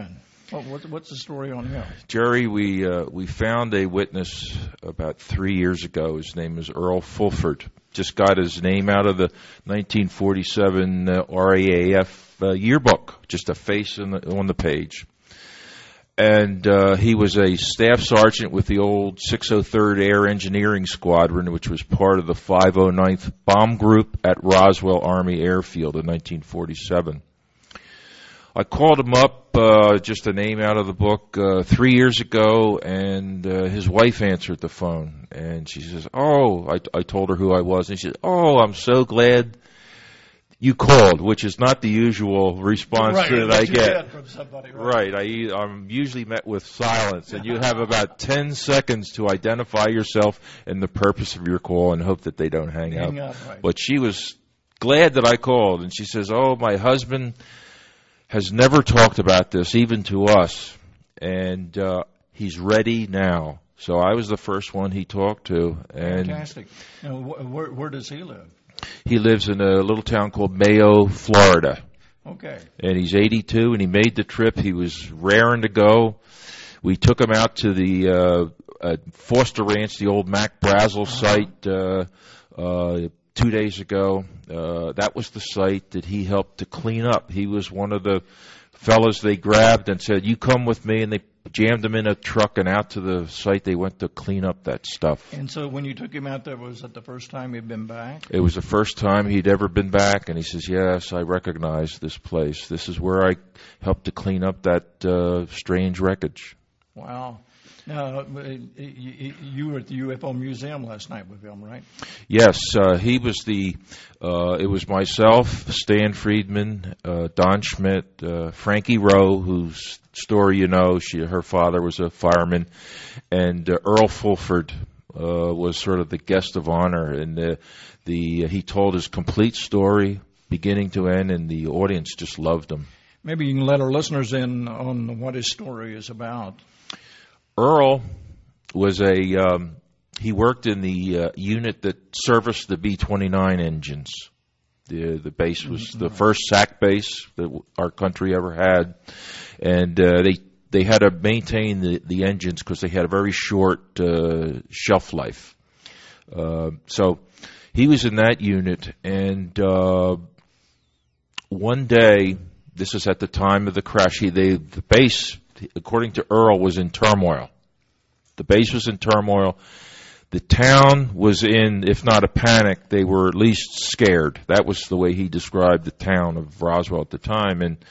What's the story on him? Jerry, we found a witness about 3 years ago. His name is Earl Fulford. Just got his name out of the 1947 RAAF yearbook, just a face on the page. And he was a staff sergeant with the old 603rd Air Engineering Squadron, which was part of the 509th Bomb Group at Roswell Army Airfield in 1947. I called him up, just a name out of the book, 3 years ago, and his wife answered the phone. And she says, I told her who I was, and she said, I'm so glad you called, which is not the usual response that I get from somebody. Right. I'm usually met with silence, and you have about 10 seconds to identify yourself and the purpose of your call and hope that they don't hang up. Right. But she was glad that I called, and she says, my husband has never talked about this, even to us, and he's ready now. So I was the first one he talked to. And fantastic. Now, where does he live? He lives in a little town called Mayo, Florida. Okay. And he's 82, and he made the trip. He was raring to go. We took him out to the Foster Ranch, the old Mac Brazel site, 2 days ago. That was the site that he helped to clean up. He was one of the fellas they grabbed and said, you come with me, and they jammed him in a truck and out to the site they went to clean up that stuff. And so when you took him out there, was it the first time he'd been back? It was the first time he'd ever been back, and he says, yes, I recognize this place. This is where I helped to clean up that strange wreckage. Wow. Now, you were at the UFO Museum last night with him, right? Yes, he was it was myself, Stan Friedman, Don Schmidt, Frankie Rowe, whose story you know, her father was a fireman, and Earl Fulford was sort of the guest of honor, and he told his complete story, beginning to end, and the audience just loved him. Maybe you can let our listeners in on what his story is about. Earl was he worked in the unit that serviced the B-29 engines. The base was the first SAC base that our country ever had, and they had to maintain the engines because they had a very short shelf life. So he was in that unit, and one day, this is at the time of the crash, the base, according to Earl, was in turmoil. The base was in turmoil. The town was in, if not a panic, they were at least scared. That was the way he described the town of Roswell at the time. And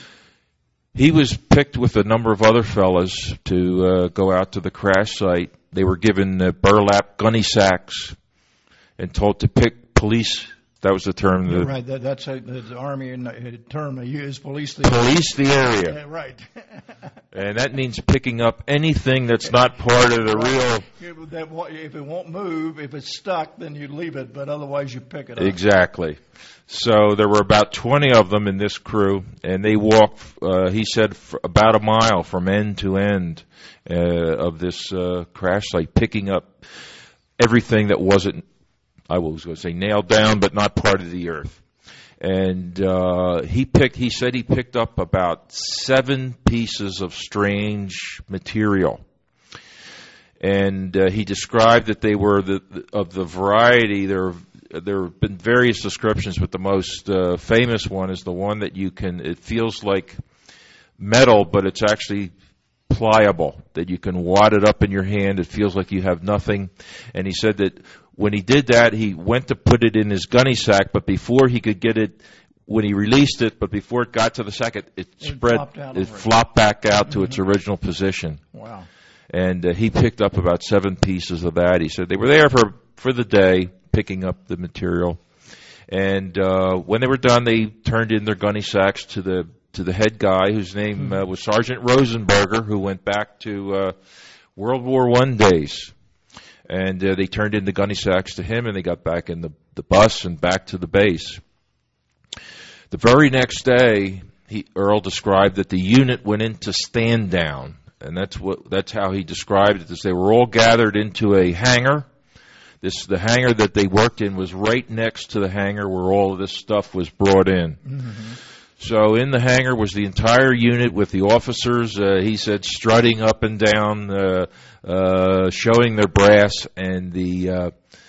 he was picked with a number of other fellas to go out to the crash site. They were given burlap gunny sacks and told to pick police. That was the term. You're right. That's the Army term they use, police the area. Yeah, right. And that means picking up anything that's not part of the real. If it won't move, if it's stuck, then you leave it, but otherwise you pick it up. Exactly. So there were about 20 of them in this crew, and they walked, he said, about a mile from end to end of this crash site, picking up everything that wasn't, I was going to say nailed down, but not part of the earth. And he said he picked up about 7 pieces of strange material. And he described that they were of the variety. There have been various descriptions, but the most famous one is the one that it feels like metal, but it's actually pliable, that you can wad it up in your hand. It feels like you have nothing. And he said that when he did that, he went to put it in his gunny sack, but before he could get it, when he released it, but before it got to the sack, it flopped back out to its original position. Wow. And he picked up about 7 pieces of that. He said they were there for the day, picking up the material. And when they were done, they turned in their gunny sacks to the head guy, whose name was Sergeant Rosenberger, who went back to World War I days. And they turned in the gunny sacks to him, and they got back in the bus and back to the base. The very next day, Earl described that the unit went into stand down, and that's how he described it. As they were all gathered into a hangar. The hangar that they worked in was right next to the hangar where all of this stuff was brought in. Mm-hmm. So in the hangar was the entire unit with the officers, he said, strutting up and down, showing their brass, and the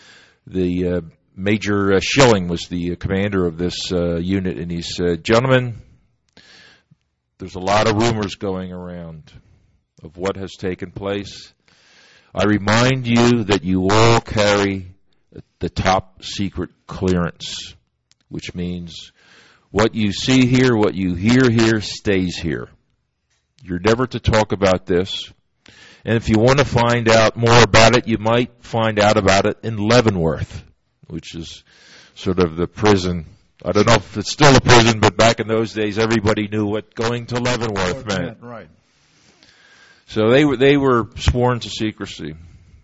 Major Schilling was the commander of this unit, and he said, "Gentlemen, there's a lot of rumors going around of what has taken place. I remind you that you all carry the top secret clearance, which means what you see here, what you hear here, stays here. You're never to talk about this. And if you want to find out more about it, you might find out about it in Leavenworth," which is sort of the prison. I don't know if it's still a prison, but back in those days, everybody knew what going to Leavenworth meant. Right. So they were sworn to secrecy.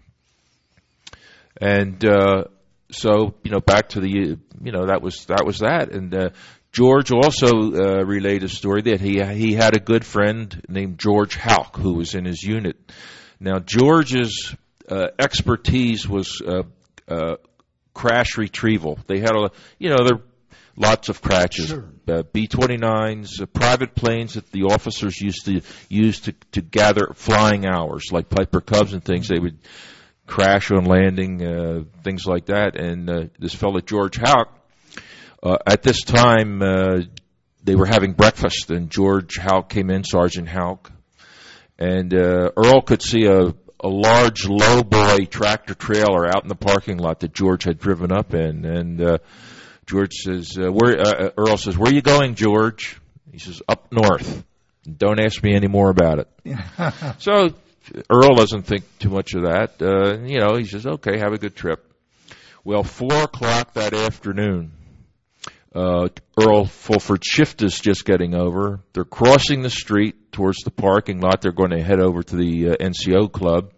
And so, back to the, that was that. And George also relayed a story that he had a good friend named George Houck who was in his unit. Now, George's expertise was crash retrieval. They had there are lots of crashes. Sure. B-29s, private planes that the officers used to use to gather flying hours, like Piper Cubs and things. They would crash on landing, things like that. And this fellow George Houck, at this time, they were having breakfast, and George Houck came in, Sergeant Houck, and Earl could see a large lowboy tractor trailer out in the parking lot that George had driven up in, and George says, Earl says, "Where are you going, George?" He says, "Up north. Don't ask me any more about it." So Earl doesn't think too much of that. He says, "Okay, have a good trip." Well, 4:00 that afternoon, Earl Fulford's shift is just getting over. They're crossing the street towards the parking lot. They're going to head over to the NCO club.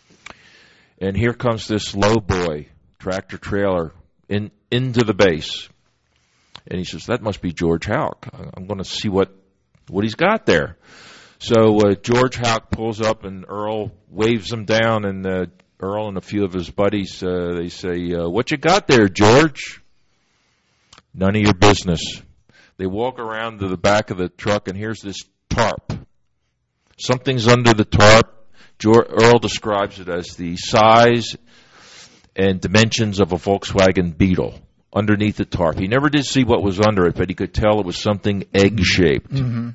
And here comes this lowboy tractor trailer into the base. And he says, "That must be George Houck. I'm going to see what he's got there." So George Houck pulls up, and Earl waves him down, and Earl and a few of his buddies, they say, "What you got there, George?" "None of your business." They walk around to the back of the truck, and here's this tarp. Something's under the tarp. Earl describes it as the size and dimensions of a Volkswagen Beetle underneath the tarp. He never did see what was under it, but he could tell it was something egg-shaped. Mm-hmm.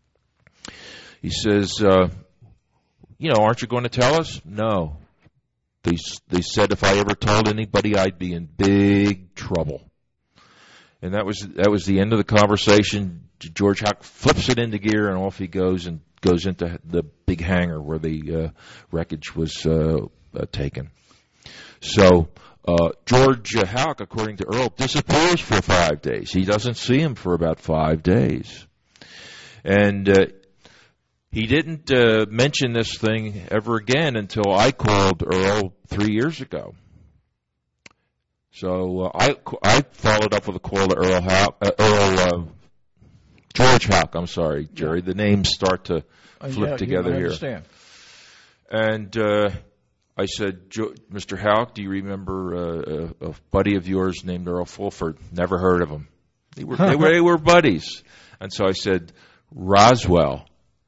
He says, "Aren't you going to tell us?" "No. They said if I ever told anybody, I'd be in big trouble." And that was the end of the conversation. George Houck flips it into gear, and off he goes and goes into the big hangar where the wreckage was taken. So George Houck, according to Earl, disappears for 5 days. He doesn't see him for about 5 days. And he didn't mention this thing ever again until I called Earl 3 years ago. So I followed up with a call to George Houck. I'm sorry, Jerry. The names start to flip together here. Understand. And I said, "Mr. Houck, do you remember a buddy of yours named Earl Fulford?" "Never heard of him." They were buddies. And so I said, "Roswell."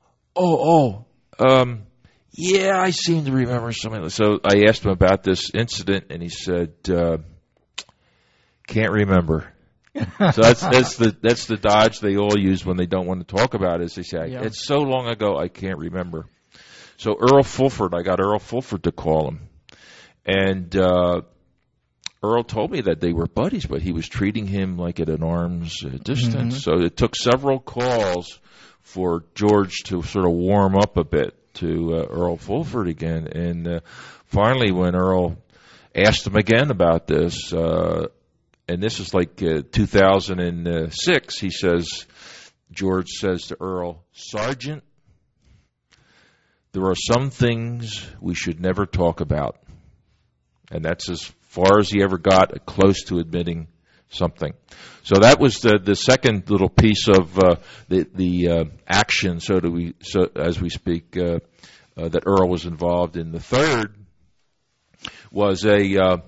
Yeah, I seem to remember something. So I asked him about this incident, and he said, "Can't remember." So that's the dodge they all use when they don't want to talk about it. Is they say, "It's so long ago, I can't remember." So Earl Fulford, I got Earl Fulford to call him, and Earl told me that they were buddies, but he was treating him like at an arm's distance. Mm-hmm. So it took several calls for George to sort of warm up a bit to Earl Fulford again, and finally, when Earl asked him again about this. And this is like 2006, George says to Earl, "Sergeant, there are some things we should never talk about." And that's as far as he ever got close to admitting something. So that was the second little piece of the action, so as we speak, that Earl was involved in. The third was a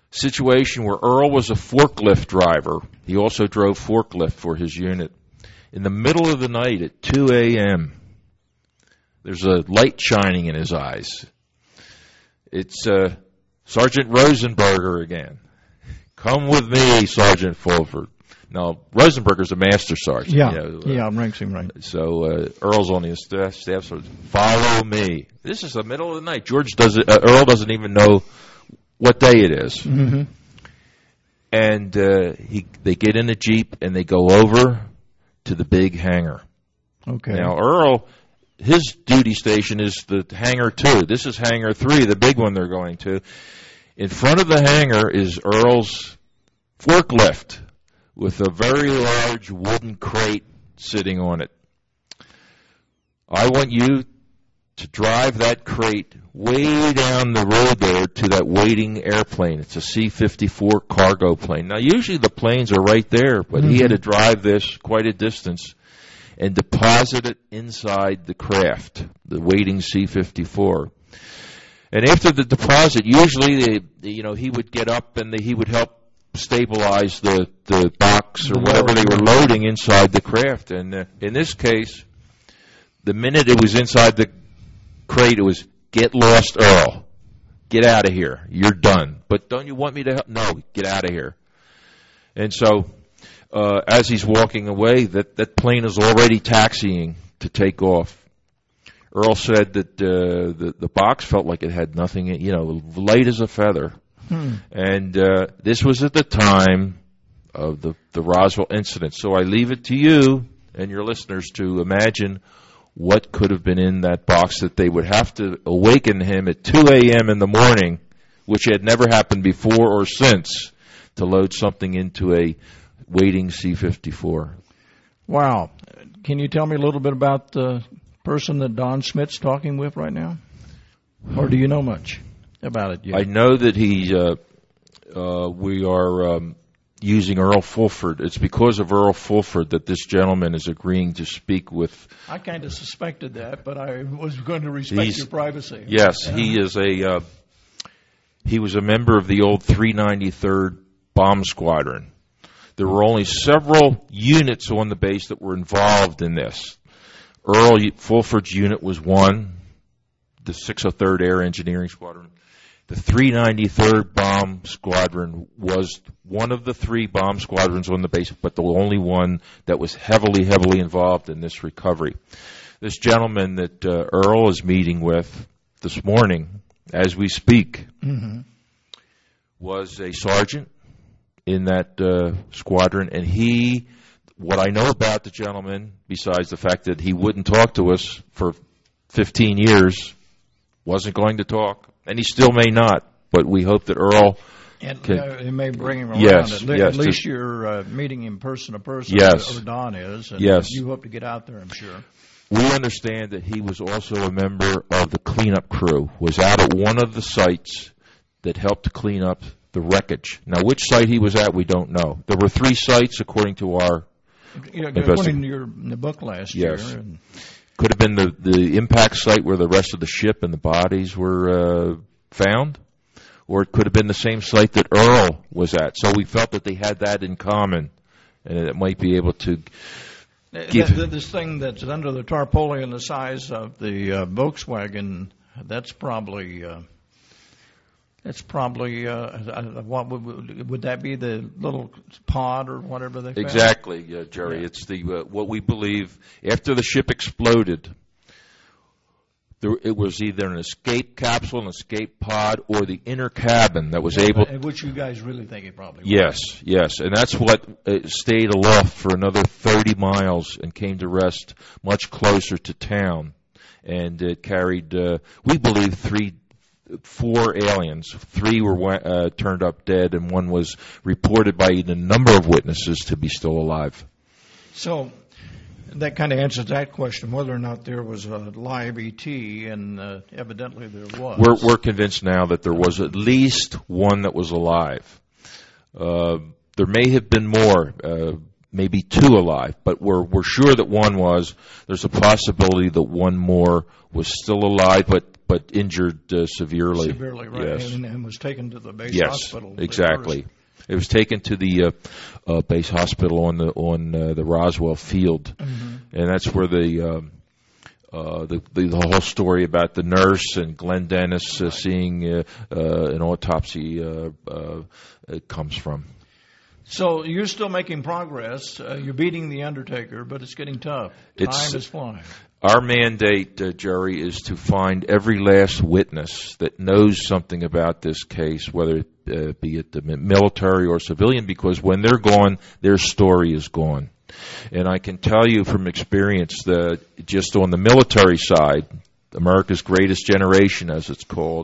situation where Earl was a forklift driver. He also drove forklift for his unit. in the middle of the night at 2 a.m., there's a light shining in his eyes. It's Sergeant Rosenberger again. Come with me, Sergeant Fulford. Now, Rosenberger's a master sergeant. Yeah, ranks him right. So Earl's on his staff, so follow me. This is the middle of the night. Earl doesn't even know what day it is. Mm-hmm. And they get in a Jeep and they go over to the big hangar. Okay. Now, Earl, his duty station is the hangar 2. This is hangar 3, the big one they're going to. In front of the hangar is Earl's forklift with a very large wooden crate sitting on it. I want you to drive that crate way down the road there to that waiting airplane. It's a C-54 cargo plane. Now, usually the planes are right there, but he had to drive this quite a distance and deposit it inside the craft, the waiting C-54. And after the deposit, usually he would get up and he would help stabilize the box or whatever they were loading inside the craft. And in this case, the minute it was inside the crate, it was, get lost, Earl. Get out of here. You're done. But don't you want me to help? No, get out of here. And so as he's walking away, that plane is already taxiing to take off. Earl said that the box felt like it had nothing, light as a feather. And this was at the time of the Roswell incident. So I leave it to you and your listeners to imagine what could have been in that box that they would have to awaken him at 2 a.m. in the morning, which had never happened before or since, to load something into a waiting C-54. Wow. Can you tell me a little bit about the person that Don Schmidt's talking with right now? Or do you know much about it yet? I know that we are using Earl Fulford. It's because of Earl Fulford that this gentleman is agreeing to speak with. I kind of suspected that, but I was going to respect your privacy. Yes, he is he was a member of the old 393rd Bomb Squadron. There were only several units on the base that were involved in this. Earl Fulford's unit was one, the 603rd Air Engineering Squadron. The 393rd Bomb Squadron was one of the 3 bomb squadrons on the base, but the only one that was heavily, heavily involved in this recovery. This gentleman that Earl is meeting with this morning, as we speak, was a sergeant in that squadron, and what I know about the gentleman, besides the fact that he wouldn't talk to us for 15 years, wasn't going to talk, and he still may not, but we hope that Earl it may bring him around. Yes, at least you're meeting him person to person, yes, or Don is, and yes. You hope to get out there, I'm sure. We understand that he was also a member of the cleanup crew, was out at one of the sites that helped to clean up the wreckage. Now, which site he was at, we don't know. There were 3 sites, according to our according to the book last year. And could have been the impact site where the rest of the ship and the bodies were found, or it could have been the same site that Earl was at. So we felt that they had that in common, and it might be able to give... This thing that's under the tarpaulin the size of the Volkswagen, that's probably... what would that be, the little pod or whatever they found? Exactly, Jerry. Yeah. It's the what we believe after the ship exploded. It was either an escape capsule, an escape pod, or the inner cabin that was able. Which you guys really think it probably was. Yes, and that's what stayed aloft for another 30 miles and came to rest much closer to town, and it carried, we believe, 4 aliens. 3 were turned up dead, and 1 was reported by a number of witnesses to be still alive. So that kind of answers that question, whether or not there was a live ET, and evidently there was. We're convinced now that there was at least 1 that was alive. There may have been more, maybe 2 alive, but we're sure that 1 was. There's a possibility that 1 more was still alive, but injured severely. Severely, right? Yes. And was taken to the base yes, hospital. Exactly. It was taken to the base hospital on the Roswell field, and that's where the whole story about the nurse and Glenn Dennis seeing an autopsy comes from. So you're still making progress. You're beating the Undertaker, but it's getting tough. Time is flying. Our mandate, Jerry, is to find every last witness that knows something about this case, whether it be it the military or civilian, because when they're gone, their story is gone. And I can tell you from experience that just on the military side, America's Greatest Generation, as it's called,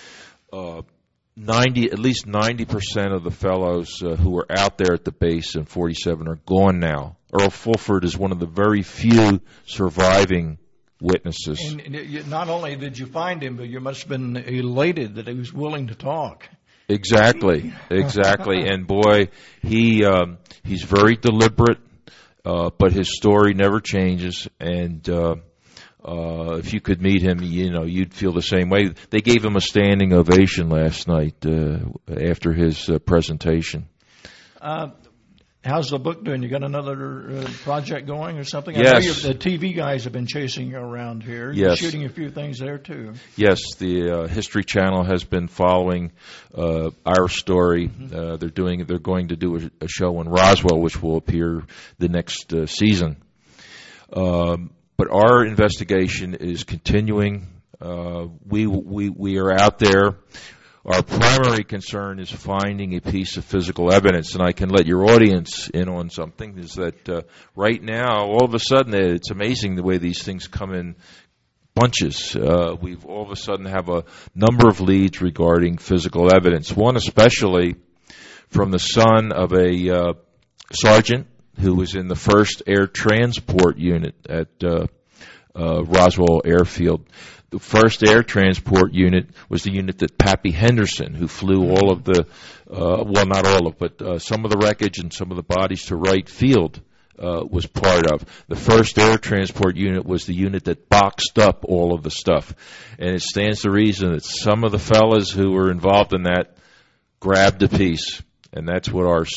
at least 90% of the fellows who are out there at the base in 47 are gone now. Earl Fulford is one of the very few surviving witnesses. And not only did you find him, but you must have been elated that he was willing to talk. Exactly. And boy, he's very deliberate, but his story never changes. And if you could meet him, you'd feel the same way. They gave him a standing ovation last night after his presentation. How's the book doing? You got another project going or something? Yes. I know the TV guys have been chasing you around here. Yes. You're shooting a few things there, too. Yes, the History Channel has been following our story. They're going to do a show in Roswell, which will appear the next season. But our investigation is continuing. We are out there. Our primary concern is finding a piece of physical evidence, and I can let your audience in on something, is that right now, all of a sudden, it's amazing the way these things come in bunches. We've all of a sudden have a number of leads regarding physical evidence, one especially from the son of a sergeant who was in the 1st Air Transport Unit at Roswell Airfield. The 1st Air Transport Unit was the unit that Pappy Henderson, who flew all of the, not all of, but some of the wreckage and some of the bodies to Wright Field, was part of. The 1st Air Transport Unit was the unit that boxed up all of the stuff. And it stands to reason that some of the fellas who were involved in that grabbed a piece. And that's what our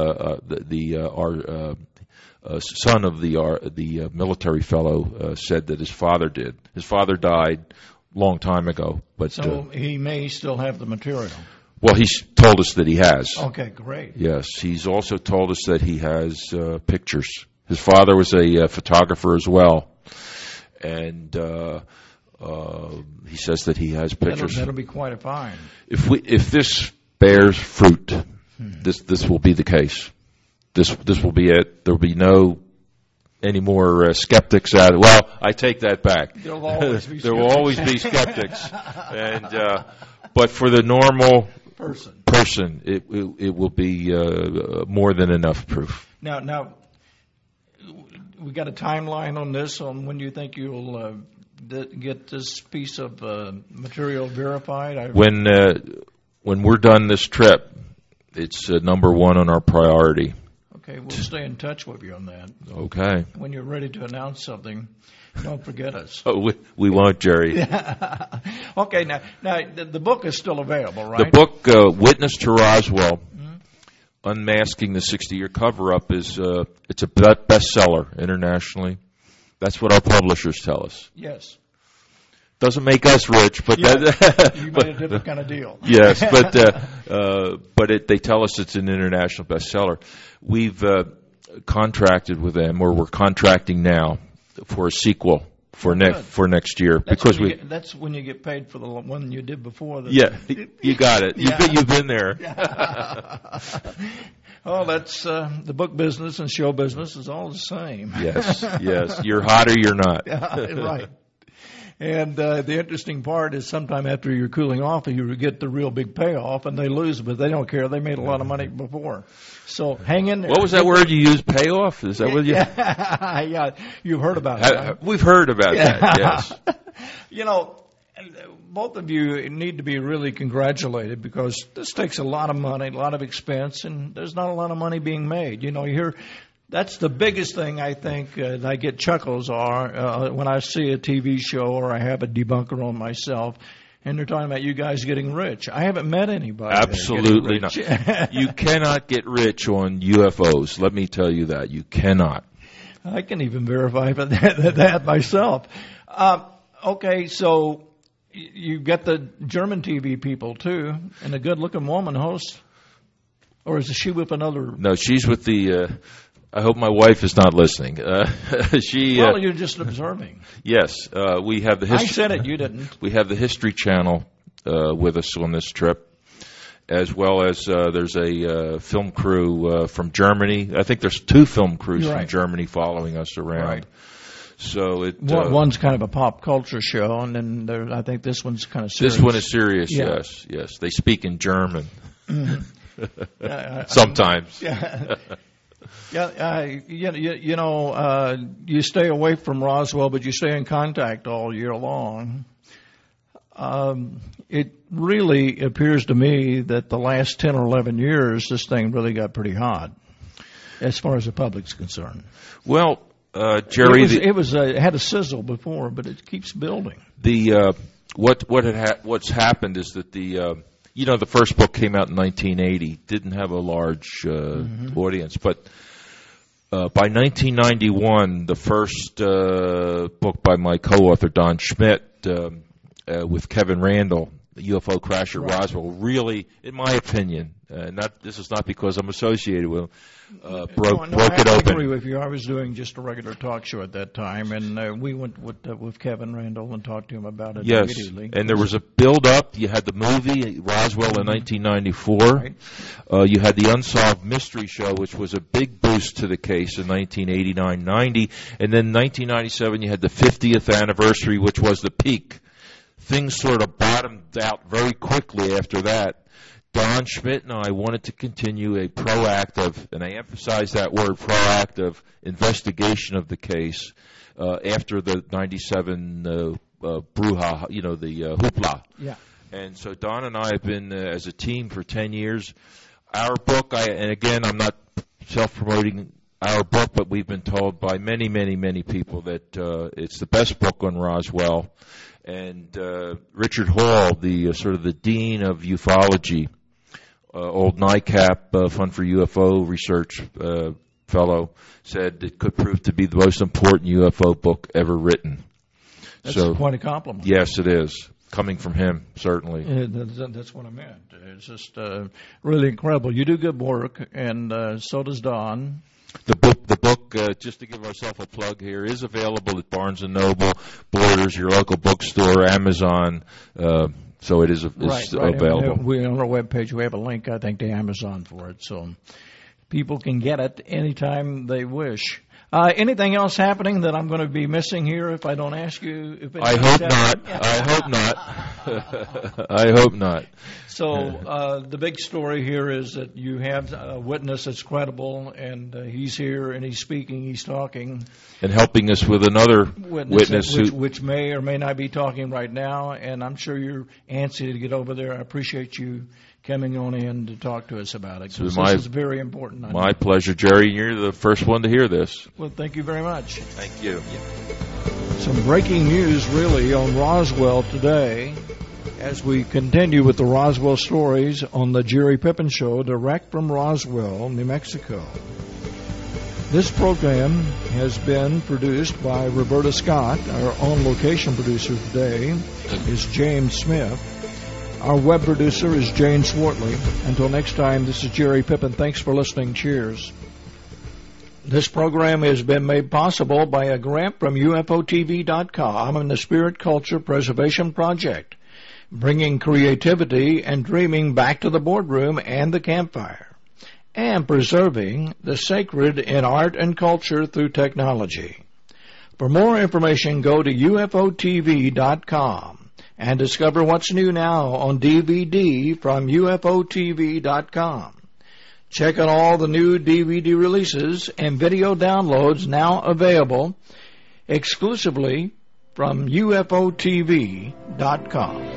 son of the military fellow said that his father did. His father died a long time ago, but so he may still have the material. Well, he's told us that he has. Okay, great. Yes, he's also told us that he has pictures. His father was a photographer as well, and he says that he has pictures. That'll be quite a find. If this bears fruit, this will be the case. This will be it. There will be any more skeptics out. Well, I take that back. There will always be there will always be skeptics, and but for the normal person, it will be more than enough proof. Now, we got a timeline on this. On when you think you'll get this piece of material verified? When we're done this trip, it's number one on our priority. Okay, we'll stay in touch with you on that. Okay. When you're ready to announce something, don't forget us. Oh, we won't, Jerry. Okay, now the book is still available, right? The book, Witness to Roswell, Unmasking the 60-Year Cover-Up, it's a bestseller internationally. That's what our publishers tell us. Yes. Doesn't make us rich, but you made a different kind of deal. Yes, but they tell us it's an international bestseller. We've contracted with them, or we're contracting now for a sequel for next year. That's when you get paid for the one you did before. Yeah, you got it. Yeah. You've been there. Oh, that's the book business and show business is all the same. Yes. You're hot or you're not. Right. And the interesting part is sometime after you're cooling off, you get the real big payoff, and they lose, but they don't care. They made a lot of money before. So hang in there. What was that word you used, payoff? Is that what you... Yeah, you've heard about it. We've heard about that, yes. Both of you need to be really congratulated because this takes a lot of money, a lot of expense, and there's not a lot of money being made. You hear... That's the biggest thing I think that I get chuckles are when I see a TV show or I have a debunker on myself. and they're talking about you guys getting rich. I haven't met anybody. Absolutely not. You cannot get rich on UFOs. Let me tell you that. You cannot. I can even verify that myself. Okay, so you've got the German TV people, too, and a good-looking woman host. Or is she with another? No, she's with the... I hope my wife is not listening. Well, you're just observing. Yes, we have the history. I said it, you didn't. We have the History Channel with us on this trip, as well as there's a film crew from Germany. I think there's 2 film crews from Germany following us around. Right. So one's kind of a pop culture show, and then I think this one's kind of serious. This one is serious. Yeah. Yes. They speak in German. Sometimes. Yeah. You stay away from Roswell, but you stay in contact all year long. It really appears to me that the last 10 or 11 years, this thing really got pretty hot, as far as the public's concerned. Well, Jerry, it had a sizzle before, but it keeps building. What's happened is that the first book came out in 1980, didn't have a large audience, but by 1991, the first book by my co-author Don Schmidt with Kevin Randall, the UFO crash at Roswell, really, in my opinion, this is not because I'm associated with him, broke it open. I agree with you. I was doing just a regular talk show at that time, and we went with Kevin Randall and talked to him about it immediately. And there was a build-up. You had the movie, Roswell, in 1994. Right. You had the Unsolved Mystery Show, which was a big boost to the case in 1989-90. And then 1997, you had the 50th anniversary, which was the peak. Things sort of bottomed out very quickly after that. Don Schmidt and I wanted to continue a proactive, and I emphasize that word, proactive investigation of the case after the 97 brouhaha, the hoopla. Yeah. And so Don and I have been as a team for 10 years. Our book, and again, I'm not self-promoting our book, but we've been told by many, many, many people that it's the best book on Roswell. And Richard Hall, the sort of the dean of ufology, old NICAP Fund for UFO Research fellow, said it could prove to be the most important UFO book ever written. That's quite a compliment. Yes, it is. Coming from him, certainly. That's what I meant. It's just really incredible. You do good work, and so does Don. The book, just to give ourselves a plug here, is available at Barnes & Noble, Borders, your local bookstore, Amazon, so it is available. On our webpage, we have a link, I think, to Amazon for it, so people can get it anytime they wish. Anything else happening that I'm going to be missing here if I don't ask you? I hope not. I hope not. So the big story here is that you have a witness that's credible, and he's here, and he's speaking, he's talking. And helping us with another witness. Which may or may not be talking right now, and I'm sure you're antsy to get over there. I appreciate you coming on in to talk to us about it. This is very important. My pleasure, Jerry. You're the first one to hear this. Well, thank you very much. Thank you. Some breaking news, really, on Roswell today, as we continue with the Roswell stories on the Jerry Pippin Show, direct from Roswell, New Mexico. This program has been produced by Roberta Scott. Our on-location producer today is James Smith. Our web producer is Jane Swartley. Until next time, this is Jerry Pippin. Thanks for listening. Cheers. This program has been made possible by a grant from UFOTV.com and the Spirit Culture Preservation Project, bringing creativity and dreaming back to the boardroom and the campfire, and preserving the sacred in art and culture through technology. For more information, go to UFOTV.com. and discover what's new now on DVD from UFOTV.com. Check out all the new DVD releases and video downloads now available exclusively from UFOTV.com.